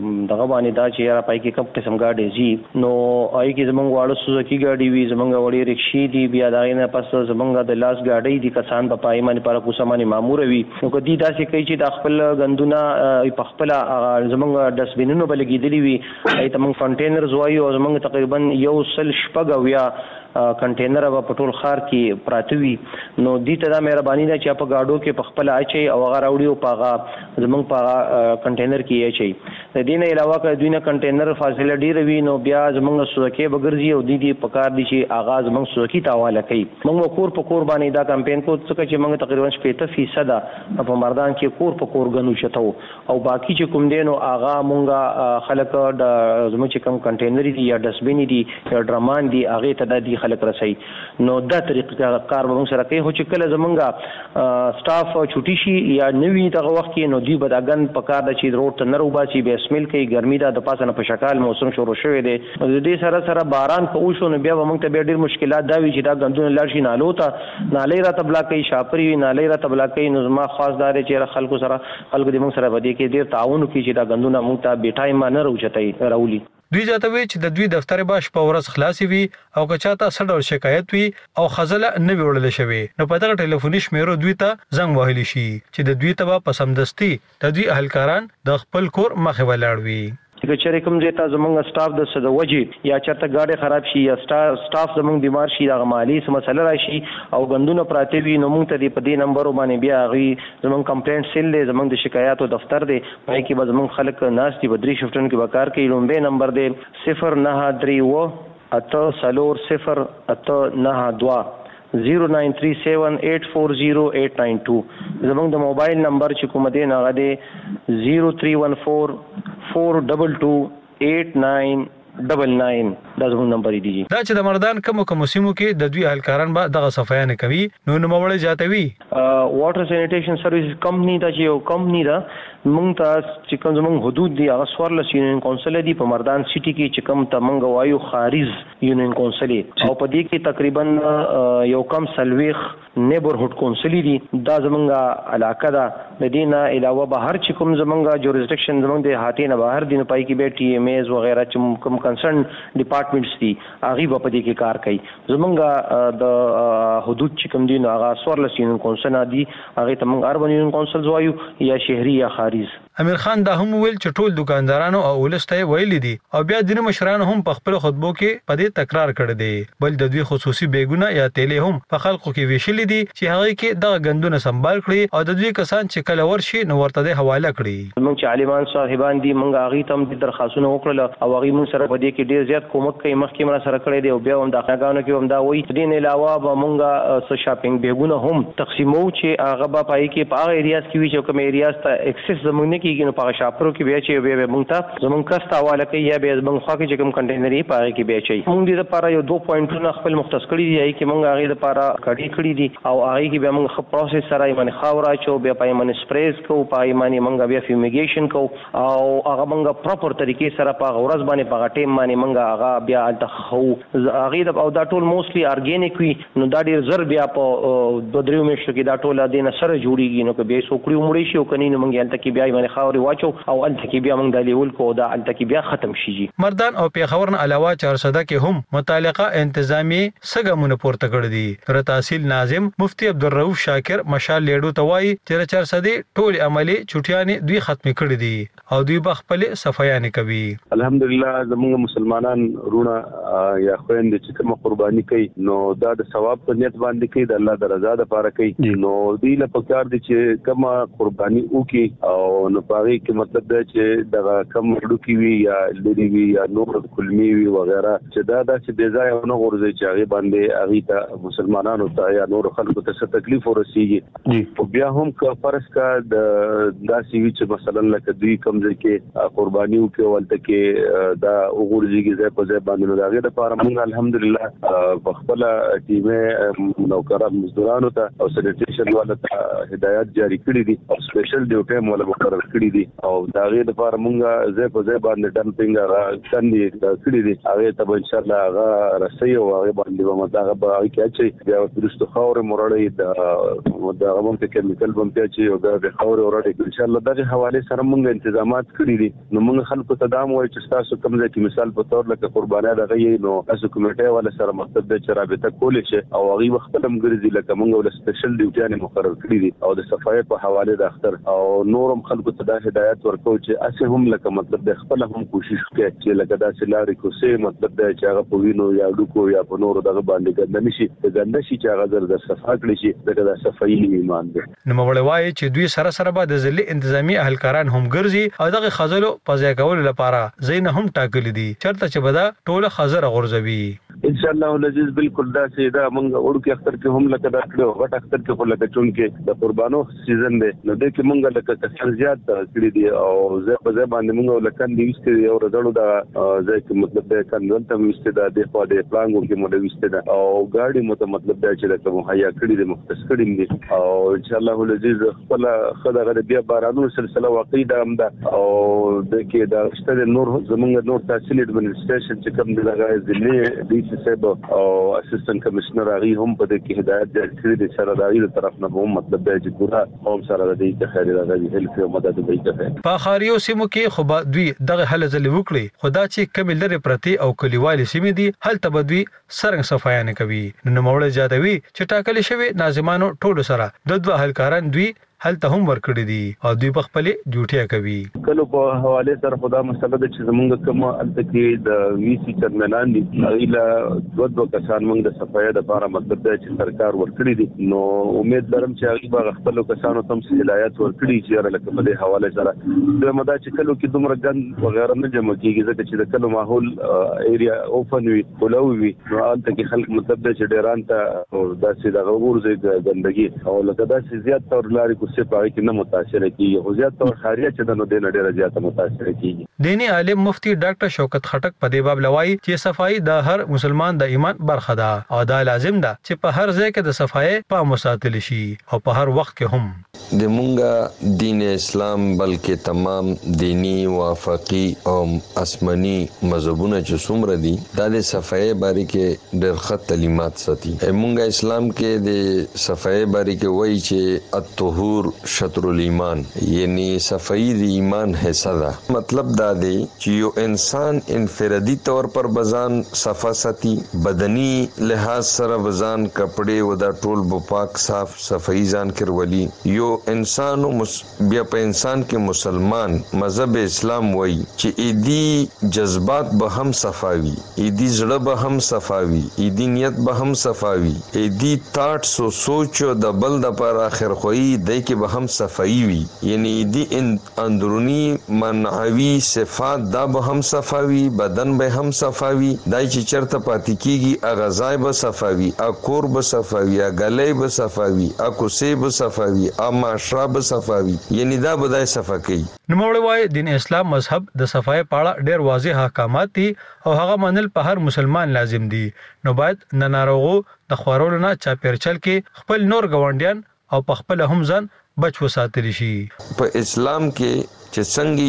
هغه باندې دا چې را پای کې کم قسم گاډي زی نو آی کې زمونږ واړو سوزوکی گاډي وی زمونږ وړي رکشي دي بیا دا نه پس زمونږ د لاس گاډي دي کسان په پای باندې پر کوسمانه مامور وي نو کدي دا چې کوي چې د خپل غندونه په خپل زمونږ ډسبینونو بلګیدلی وي ایته موږ کنټینرز وایو زمونږ تقریبا 100 شپږ یا کنټینر په ټول خار کې پراته وي نو دې ته دا مهرباني ده چې په گاډو کې په خپل اچي او هغه راوړي او پاغه زمونږ پاغه کنټینر کې اچي د دې نه علاوه که دوی نه کنټینر فاصله ډیر وي نو بیا زمونږ سوزوکی بغرزي او دې په کار دي چې آغاز زمونږ سوزوکی ته حواله کوي موږ کور په کور باندې دا کمپاین کو څه چې موږ تقریبا 80% په مردان کې کور په کور غنو چتو او باقی چې کوم دینو آغا مونږه خلک د زموږ چې کوم کنټینر دي یا ډسبین دي یا ډرمان دي هغه ته د خلک رسي نو دا طریقه کار به موږ سره کوي چې کله زمونږه سټاف چټي شي یا نوی دغه وخت کې نو دی بداګن په کار د چې روډ ته نرو باسي به اسمیل کوي ګرمي دا د پاسه نه په شکال موسم شروع شوی دی د دې سره باران په اوشو نو بیا موږ ته به ډیر مشکلات دا وی چې دا غندونه لار شي نالو ته نالې را تبلا کوي شاپري نالې را تبلا کوي نو ما خاص دار چې خلکو سره خلکو د موږ سره ودی کې ډیر تعاون کوي چې دا غندونه موږ ته بیٹای ما نه روچتای راولي دوی ځاتوي چې د دوی دفتر باش په ورځ خلاصي وي او که چاته څه ډول شکایت وي او خزله نه وړل شوی نو په دغه ټلیفوني شمیرو دوی ته زنګ وهلی شي چې د دوی ته په سمدستي د دوی اهلکاران د خپل کور مخه ولاړ وي چې چېرې کوم ځای ته زمونږ سټاف د څه د وجې یا چېرته ګاډي خراب شي یا سټاف زمونږ بیمار شي دغه مالي څه مسله راشي او غندونه پراته وي نو موږ ته د په دې نمبر باندې بیا هغوی زمونږ کمپلینټ سیل دی زمونږ د شکایاتو دفتر دی پای کې به زمونږ خلک ناست دي په 3 شفټونو کې به کار کوي لومبی نمبر دی 0937 0937840892 زمونږ د موبایل نمبر چې کوم دی هغه دی 0314422899 دا زموږ نمبر دی دا چې د مردان کوم سیمو کې د دوی اهلکاران به دغه صفایانه کوي نو نوموړی جاتوي واټر سینیټیشن سرویس کمپنی دا چې یو کمپنی دا موږ ته چې کوم زموږ حدود دی هغه سوارلس یونین کونسل دی په مردان سټي کې چې کوم ته موږ وایو خارج یونین کونسل او په دې کې تقریبا یو کم سلويخ نیبرهډ کونسل دی دا زموږ علاقه ده د دې نه علاوه بهر چې کوم زموږ جوریسډکشن زموږ د هاتې نه بهر دی نو پای کې به ټي ام ایز وغیرہ چې کوم کنسرن ډپارټمنټس دي هغه په دې کې کار کوي زموږ د حدود چې کوم دي نو هغه سوارلس یونین کونسل دي هغه ته موږ اربن یونین کونسل وایو یا شهري یا خارج امیر خان دا هم ویل چې ټول دکاندارانو او ولسته ویل دي او بیا د مشرانو هم په خپل خطبو کې په دې تکرار کړی دی بل د دوی خصوصي بیګونه یا تیلې هم په خلکو کې ویشل دي چې هغه کې د غندونه سنبال کړي او د دوی کسان چې کله ورشي نو ورته د حواله کړي موږ چې عالمان صاحبان دي موږ هغه ته هم درخواستونه وکړل او هغه موږ سره په دې کې ډیر زیات کومک کوي مخکې موږ سره کړی دی او بیا هم د خاګانو کې هم دا وایي د دې علاوه به موږ څه شاپینګ بیګونه هم تقسیمو چې هغه به پای کې په هغه ایریاز کې وي چې کوم ایریاز ته اکسس زموږ نه کیږي نو په شاپرو کې بیا چې به موږ ته زموږ کسته حواله کوي یا به زموږ خوا کې کوم کنټینري پاره کې بیا چي موږ دې لپاره یو 2 پوینټونه خپل مختص کړی دی چې موږ هغه لپاره کړی دي او هغه کې به موږ خپل پروسس سره یې خاورا چو بیا پای باندې سپریز کو پای باندې موږ بیا فیومیګیشن کو او هغه موږ پراپر طریقې سره په ورځ باندې په ټیم باندې موږ هغه بیا التخو هغه او دا ټول موستلی ارګینیک وي نو دا ډیر زر بیا په 2-3 میاشتو کې دا ټول د نه سره جوړیږي نو که به سو کړی مړی شي او کني نو موږ الته کې بیا باندې خاوري واچو او الته کې بیا موږ د لیول کو دا الته کې بیا ختم شي مردان او پیښور نه علاوه 400 کې هم متعلقه انتظامی سګمونه پورته کړی دي تر تحصیل ناظم مفتی عبدالرؤف شاکر مشال لیډو توای چې 400 ټول عملی چټیانه دوی ختم کړی دي او دوی بخپل صفایانه کوي الحمدلله زموږ مسلمانان رونه یا خويند چې کوم قرباني کوي نو دا د ثواب په نیت باندې کوي د الله د رضا لپاره کوي نو دوی له پکار دي چې کوم قرباني وکي او نو پاره کې مطلب دا چې دغه کم ډوکی وی یا لري وی یا نور کلمی وی وغیرہ چې دا چې د ځای نه غورځي چې هغه باندې هغه ته مسلمانانو ته یا نور خلکو ته څه تکلیف ورسیږي او بیا هم که فرض کا د داسې وی چې مثلا لکه دوی کم ځای کې قرباني وکي ولته کې دا وګورځيږي ځای په ځای باندې نو هغه لپاره موږ الحمدلله په خپل ټیمه نوکران مزدورانو ته او سینیټیشن والو ته هدایت جاری کړې دي او سپیشل ډیوټي مولا مقرر کړی کړی دي او دا غي د لپاره مونږه زه په ځای باندې ډمپینګ راځي کړی دي هغه ته ان شاء الله هغه رسي او هغه باندې به متاغه به هغه چې بیا پرستو خاور مړړې د غوښتنې ته کیمیکل بمپیا چې او د خاور ورړې ان شاء الله دغه حواله سره مونږ تنظیمات کړی دي نو مونږ خلکو ته دا وایي چې تاسو کوم ځای کې مثال په تور لکه قرباني دغه نو تاسو کمیټه ولا سره مقصد د رابطه کولې شي او هغه وخت هم ګرځي لکه مونږ ول سپیشل ډیوټیانه مقرر کړی دي او د صفای په حواله د اختر او نورم خلکو ته د هدایت ورکو چې اسه هم لکه مطلب د خپل هم کوشش کوي چې لکه دا سلاري کوسه مطلب د چې هغه په وینو یا ډوکو یا په نورو دغه باندې ګند نشي د ګند شي چې هغه زر د صفا کړی شي دغه د صفای ایمان دی نو مولوی وایي چې دوی سره به د ځلې انتظامی اهلکاران هم ګرځي او دغه خزلو په ځای کولو لپاره زین هم ټاکل دي چرته چې بدا ټوله خزر غورځوي ان شاء الله العزيز بالکل دا چې دا مونږ وړو کې اختر کې هم لکه دا کړو غټ اختر کې په لکه چون کې د قربانو سیزن دی نو د کې مونږ لکه کثر زیات کړی دی او زه په ځای باندې مونږ لکه دی وسته او رضړو دا ځای کې مطلب د کندن ته وسته دا د په د پلانګو کې مو د وسته دا او ګاډي مطلب دا چې لکه مهیا کړی دی مختص کړی دی او ان شاء الله العزيز خپل خدای بیا بارانو سلسله واقعي دا هم دا او د کې دا شته نور زمونږ نور تحصیل ایڈمنسټریشن چې کوم دی لګای ځلې دی صاحب او اسسټنټ کمشنر هغه هم په دې کې هدایت جاری کړی دي سره د ایرو طرف نه هم مطلب دی چې پورا قوم سره د دې خیر راغلي هیلپ او مدد به کوي په خاریو سیمو کې خو به دوی دغه حل ځلې وکړي خدا چې کم لري پرتی او کلیوالي سیمې دي هل تبدوی سرنګ صفایانه کوي نو موړ زیاتوي چې ټاکل شوی ناظمانو ټولو سره د دوه هلکاران دوی هل ته هم ورکړي دي او دوی په خپل ډیوټي کوي کله په حواله سره خدا مسله د چې زمونږ کوم التکی د ویسی چرمنان دي ایله دوه کسان موږ د صفایه د لپاره مطلب دی چې سرکار ورکړي دي نو امید لرم چې هغه خپل کسانو تم هدایت ورکړي چې لکه په دې حواله سره د مدا چې کله کې دومره ګن وغیرہ نه جمع کیږي ځکه چې د کله ماحول ایریا اوپن وي کولوي نو التکی خلک مطلب دی چې ډیران ته داسې د غورځي ګندګي او لکه داسې زیات تور لاري څه پای کې نه متاثر کیږي او زیات تور خاریه چې د نو دینه ډیره زیاته متاثر کیږي دینی عالم مفتی ډاکټر شوکت خټک په دې باب لوي چې صفائی د هر مسلمان د ایمان برخه ده او دا لازم ده چې په هر ځای کې د صفائی په مساتل شي او په هر وخت کې هم د مونږه دین اسلام بلکې تمام دینی وافقی او آسماني مذهبونه چې څومره دي د صفائی باره کې ډېر ښه تعلیمات ساتي مونږه اسلام کې د صفائی باره کې وایي چې الطهور شطر الایمان یعنی صفائی د ایمان حصہ ده مطلب دا دی چې یو انسان انفرادي طور پر بزان صفا ساتي بدني لحاظ سره بزان کپڑے و دا ټول پاک صاف صفائی ځان کړولي یو انسان بیا په انسان کې مسلمان مذهب اسلام وایي چې ایدی جذبات به هم صفاوي ایدی زړه به هم صفاوي ایدی نیت به هم صفاوي ایدی تاټ سو سوچ د بل د پر اخر خوئی دای کې به هم صفائی وي یعنی ایدی اندرونی منعوی صفات دا به هم صفاوي بدن به هم صفاوي دای چې چرته پاتې کیږي اغذای به صفاوي اکور به صفاوي غلې به صفاوي اکوسې به صفاوي معاشره صفاوي یعنی دا بدای صفا کوي نو موړوي دین اسلام مذهب د صفای پاړه ډېر واضح احکامات دي او هغه منل په هر مسلمان لازم دي نو باید نه ناروغو د خورولو نه چاپیرچل کې خپل نور غونډیان او په خپل هم ځان بچ وساتلی شي په اسلام کې چې څنګه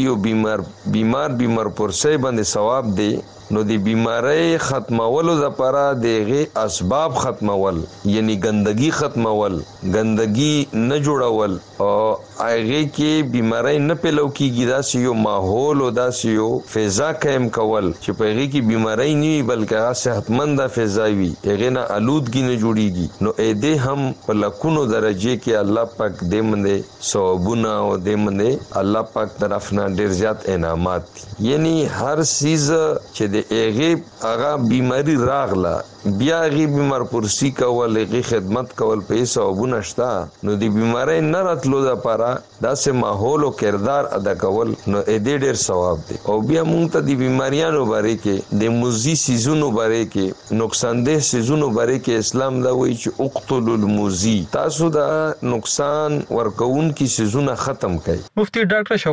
یو بیمار پرسه باندې ثواب دی نو د بیماری ختمولو لپاره دغه اسباب ختمول یعنی ګندګي ختمول ګندګي نه جوړول او هغه کې بیماری نه پیلو کیږي دا یو ماحول او دا یو فضا قائم کول چې په هغه کې بیماری نه وي بلکې صحتمند فضا وي هغه نه آلودګي نه جوړيږي نو اې دې هم په لکونو درجه کې الله پاک دې منده ثوابونه او دې منده الله پاک طرف نه ډیر زیات انعامات یعنی هر چیز چې هغه بیماری راغله بیا هغه بیمار پرسی کول هغه خدمت کول په ثوابونه شتا نو دی بیماری نه راتلو د پاره داسې ماحول او کردار ادا کول نو دې ډېر ثواب دی او بیا مونږ ته دی بیماریانو باره کې د موزي سيزونو باره کې نقصان ده سيزونو باره کې اسلام دا وایي چې اقتل الموزي تاسو دا نقصان ورکون کی سيزونه ختم کړئ مفتی ډاکټر شوکت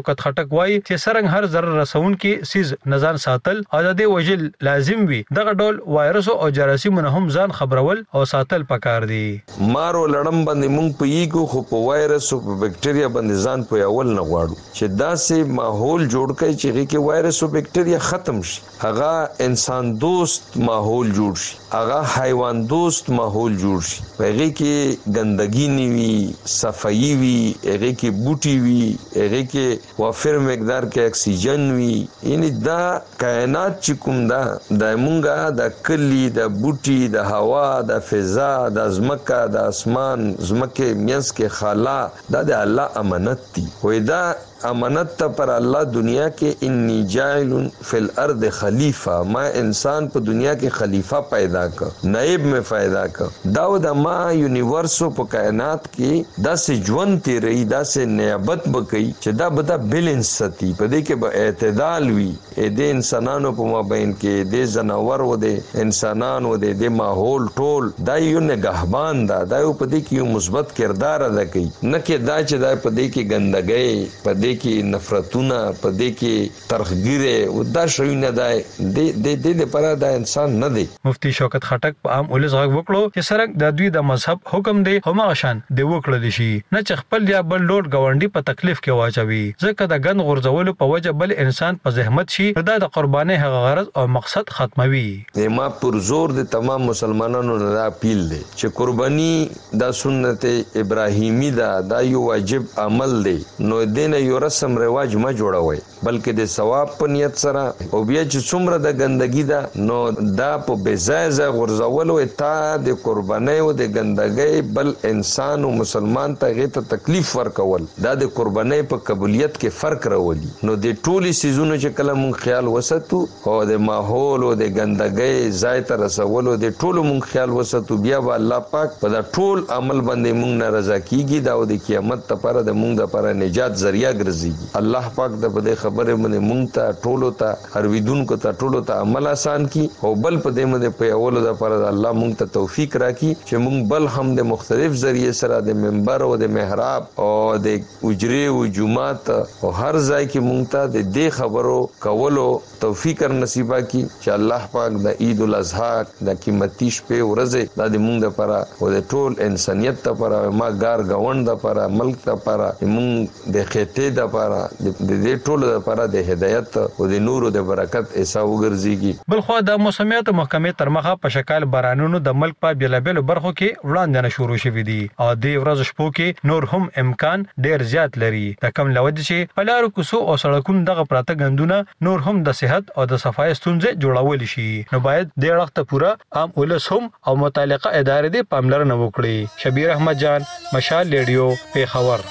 شوکت خټک وایي چې سرنګ هر ضرر رسون کې سیز نزان ساتل او د دې وجل لازم وي دغه ډول وایرس او جراثیمونه هم ځان خبرول او ساتل پکار دي. مارو لړم باندې مونږ پېږو خو په وایرس او په بکټریا باندې ځان پویول نه غواړو چې داسې ماحول جوړ کړي چې هغه کې وایرس او بکټریا ختم شي هغه انسان دوست ماحول جوړ شي هغه حیوان دوست ماحول جوړ شي هغه کې ګندګي نه وي صفائی وي هغه کې بوټي وي هغه کې وافر مقدار کې اکسیجن وي یعنی دا کائنات چې کوم دا د مونږه د کلی د بوټي د هوا د فضا د ازمکه د اسمان زمکه میانس کې خلا دا د الله امانت دي وې دا امانت ته پر الله دنیا کې انی جاعل فی الارض خلیفہ ما انسان په دنیا کې خلیفہ پیدا ک نائب میں پیدا ک دا د ما یونیورس په کائنات کې دا سه ژوند تیری دا سه نیابت بکئی چې دا بدا بیلنس ستی په دې کې به اعتدال وي د انسانانو په مابین کې د زناور و د انسانانو د ماحول ټول دا یو نگهبان دا په دې کې یو مثبت کردار ادا کوي نه کې دا چې دا په دې کې ګندګي په دې کې نفرتونه په دې کې ترخګيره او دا شوینه ده د لپاره دا انسان نه دی. مفتی شوکت خټک په عام ولز غږ وکړو چې سرک د دوی د مذهب حکم دی هم غشان دی وکړل شي نه چې خپل یا بل لوټ گاونډي په تکلیف کې واچوي ځکه د غن غرزولو په وجه بل انسان په زحمت شي دا د قرباني هغه غرض او مقصد ختموي. ما پر زور د تمام مسلمانانو نه اپیل دی چې قرباني دا سنت ابراهیمی دا یو واجب عمل دی نو دین یو رسم رواج ما جوړوي بلکې د ثواب په نیت سره او بیا چې څومره د ګندګي دا نو دا په بزایزه غرزولو تا د قرباني او د ګندګي بل انسان او مسلمان ته غته تکلیف ورکول دا د قرباني په قبولیت کې فرق راولي نو د ټولي سيزونو چې کله مونږ خیال وساتو او د ماحول او د ګندګي ځای ته رسولو د ټولو مونږ خیال وساتو بیا به الله پاک په دا ټول عمل باندې مونږ نه رضا کیږي دا د قیامت لپاره د مونږ لپاره نجات ذریعہ ګرځي. الله پاک د بده خبره باندې مونږ ته ټولو ته هر ویدونکو ته ټولو ته عمل آسان کی او بل په دې باندې په اولو د پر الله مونږ ته توفیق راکړي چې مونږ بل هم د مختلف ذریعے سره د منبر او د محراب او د اجري او جمعات او هر ځای کې مونږ ته د دې خبرو کولو توفیق نصیبا کی چې الله پاک د عید الاضحی د قیمتي شپه ورځ د مونږ لپاره او د ټول انسانيت لپاره ما ګار غوند لپاره ملک لپاره مونږ د خېته لپاره د دې ټولو لپاره د هدایت او د نور او د برکت حساب وګرځيږي. بلخو د موسمیات محکمې تر مخه په شکل بارانونو د ملک په بیلابل برخو کې وړاندې شروع شوې دي او د ورځ شپو کې نور هم امکان ډیر زیات لري د کم لوج چې په لارو کوڅو او سړکونو دغه پراته غندونه نور هم د صحت او د صفای ستونزې جوړول شي نو باید د وخت پورا عام ولس هم او متعلقه ادارې د پاملرنه وکړي. شبیر احمد جان مشال ریډیو پیښور.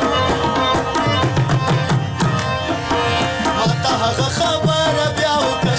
خبر بیا وکړه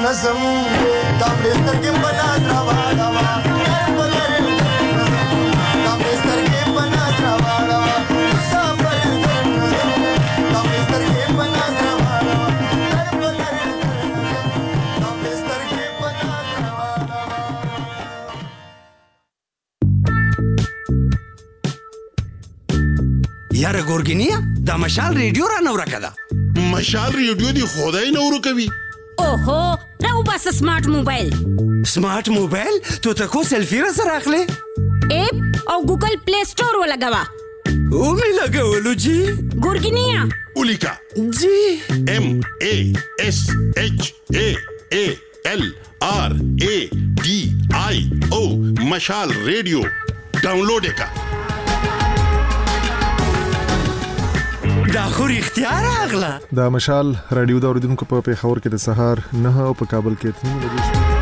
نظم دا مستر کې بنا دراواړه دا مستر کې بنا دراواړه مسافر دا مستر کې بنا دراواړه دا مستر کې بنا دراواړه یاره ګورګینیا دا مشال ریډیو را نو راکړه مشال ریډیو دی خدای نه ورکوي اوهو راو بس سمارټ موبایل تو تکو سیلفی را سره اخلي ایپ او ګوګل پلی سٹور ولګوا او می لګولو جی ګورګینیا اولیکا جی MASHALRADIO مشال ریډیو ډاونلوډ کا دا خو اختیار اغلا دا مشال رادیو دا اوریدونکو په پیښور کې د سهار 9 او په کابل کې 3 بجې